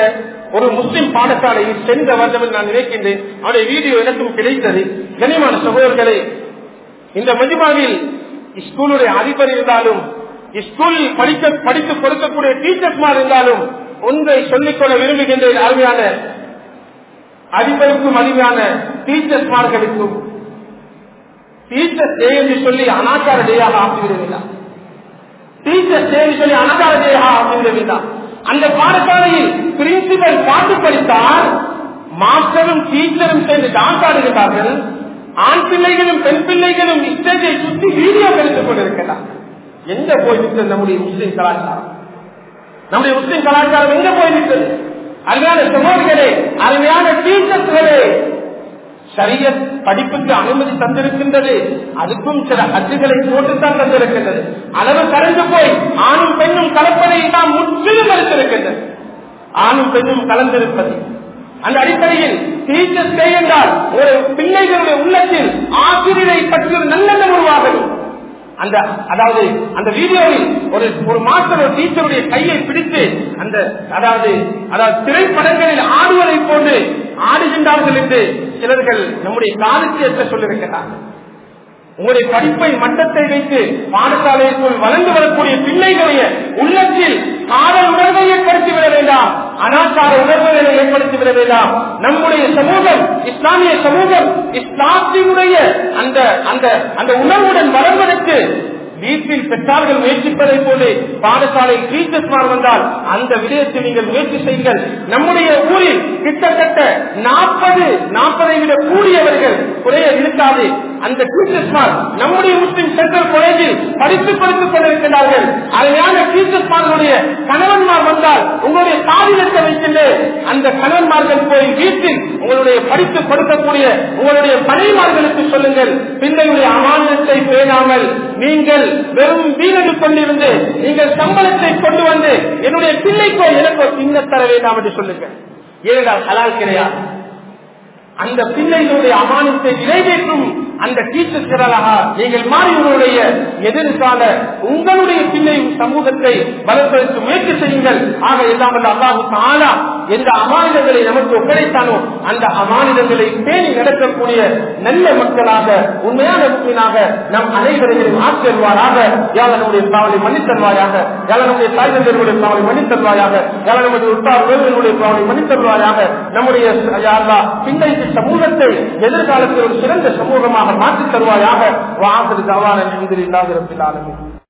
A: ஒரு முஸ்லிம் பாடசாலையில் சென்ற வருடம் நான் நினைக்கின்றேன். அவருடைய வீடியோ எனக்கும் கிடைத்தது. கனிமான சகோதரர்களே, இந்த மஜ்மாவில் ஸ்கூலுடைய அதிபர் இருந்தாலும், ஸ்கூலில் படித்து கொடுக்கக்கூடிய டீச்சர்ஸ்மார் இருந்தாலும், ஒன்றை சொல்லிக்கொள்ள விரும்புகின்றேன். அருமையான அதிபருக்கும் அருமையான டீச்சர்ஸ்மார்களுக்கும், டீச்சர்ஸ் டே என்று சொல்லி அனாச்சார டேயாக ஆக்கிவிட வேண்டாம். டீச்சர்ஸ் டே என்று சொல்லி அனாச்சார டேயாக ஆக்கிவிட வேண்டாம். அந்த பாடசாலையில் பிரின்சிபல் பாட்டு படித்தால் மாஸ்டரும் டீச்சரும் சேர்ந்து டான்ஸ் ஆடுகிறார்கள். ஆண் பிள்ளைகளும் பெண் பிள்ளைகளும் ஸ்டேஜை சுற்றி வீடியோ எடுத்துக் கொண்டிருக்கிறார். எங்க போய்விட்டது நம்முடைய முஸ்லிம் கலாச்சாரம்? நம்முடைய முஸ்லிம் கலாச்சாரம் எங்க போய்விட்டது? அருமையான சகோதரர்களே, அருமையான டீச்சர்ஸ்களே, ஷரியத் படிப்புக்கு அனுமதி தந்திருக்கின்றது. அதுக்கும் சில அச்சுகளை போட்டுத்தான் தந்திருக்கின்றது. அளவு கடந்து போய் ஆணும் பெண்ணும் கலப்பதை தான் முற்றிலும் மறுத்திருக்கின்றது. ஆணும் பெண்ணும் கலந்திருப்பது அந்த அடிப்படையில் டீச்சர்ஸ் டே என்றால் ஒரு பிள்ளைகளுடைய உள்ளத்தில் ஆசிரியரை பற்றி ஒரு நல்லெண்ணம் உருவாகும். அதாவது அந்த வீடியோவில் ஒரு மாஸ்டர் ஒரு டீச்சருடைய கையை பிடித்து அந்த அதாவது திரைப்படங்களில் ஆடுவதை போன்று ஆடுகின்றார்கள் என்று சிலர்கள் நம்முடைய காலத்தை ஏற்ற சொல்லியிருக்கிறார்கள். உங்களுடைய படிப்பை மட்டத்தை வைத்து பாடசாலைக்குள் வளர்ந்து வரக்கூடிய பிள்ளைகளுடைய உள்ளத்தில் காதல் உணர்வை ஏற்படுத்திவிட வேண்டாம், அனாச்சார உணர்வுகளை ஏற்படுத்திவிட வேண்டாம். நம்முடைய சமூகம், இஸ்லாமிய சமூகம், இஸ்லாத்தினுடைய அந்த உணர்வுடன் வளர்வதற்கு வீட்டில் பெற்றார்கள் முயற்சிப்பதை போல பாடசாலை டீச்சர்ஸ்மார் வந்தால் அந்த விடயத்தில் நீங்கள் முயற்சி செய்யுங்கள். நம்முடைய ஊரில் கிட்டத்தட்ட 40 விட கூடியவர்கள் குறைய இருக்காது. அந்த டீச்சர்ஸ்மார் நம்முடைய முஸ்லிம் சென்ட்ரல் காலேஜில் படித்துக் கொண்டிருக்கிறார்கள். அருமையான டீச்சர்ஸ்மார்களுடைய கணவன்மார் வந்தால் உங்களுடைய காதிலத்தை வைக்கின்ற அந்த கணவன்மார்கள் போய் வீட்டில் உங்களுடைய படித்துக் கொடுக்கக்கூடிய உங்களுடைய மனைவிமார்களுக்கு சொல்லுங்கள், பிள்ளையுடைய அமானியத்தை பேணாமல் நீங்கள் வெறும் வீடு கொண்டிருந்து நீங்கள் சம்பளத்தை கொண்டு வந்து என்னுடைய பிள்ளைக்கோ எனக்கோ தின்ன தர வேண்டாம் என்று சொல்லுங்கள். ஏனென்றால் ஹலால் கிடையாது. அந்த பிள்ளைகளுடைய அமானியத்தை நிறைவேற்றும் அந்த டீச்சர்களாக நீங்கள் மாறி உங்களுடைய எதிர்கால உங்களுடைய பிள்ளை சமூகத்தை வளர்ப்பதற்கு முயற்சி செய்யுங்கள். ஆக எல்லாம் அல்லாஹ் தஆலா எந்த அமானிதங்களை நமக்கு ஒப்படைத்தானோ அந்த அமானிதங்களை பேணி நடக்கக்கூடிய நல்ல மக்களாக, உண்மையான முக்கியமாக நம் அனைவரையும் ஆக்கிடுவாராக. யாழ் நம்முடைய பாவலை மன்னித்தருவாயாக, யாழ் நம்முடைய தாய்தந்தர்களுடைய பாவலை மன்னித்தருவாயாக, யாழ் நம்முடைய உற்றார்களுடைய பாவலை மன்னித்தருவாயாக. நம்முடைய பிள்ளை சமூகத்தை எதிர்காலத்தில் ஒரு சிறந்த சமூகமாக மாற்றித் தருவாயாக. வாசல் தவான அல்ஹம்துலில்லாஹி ரப்பில் ஆலமீன்.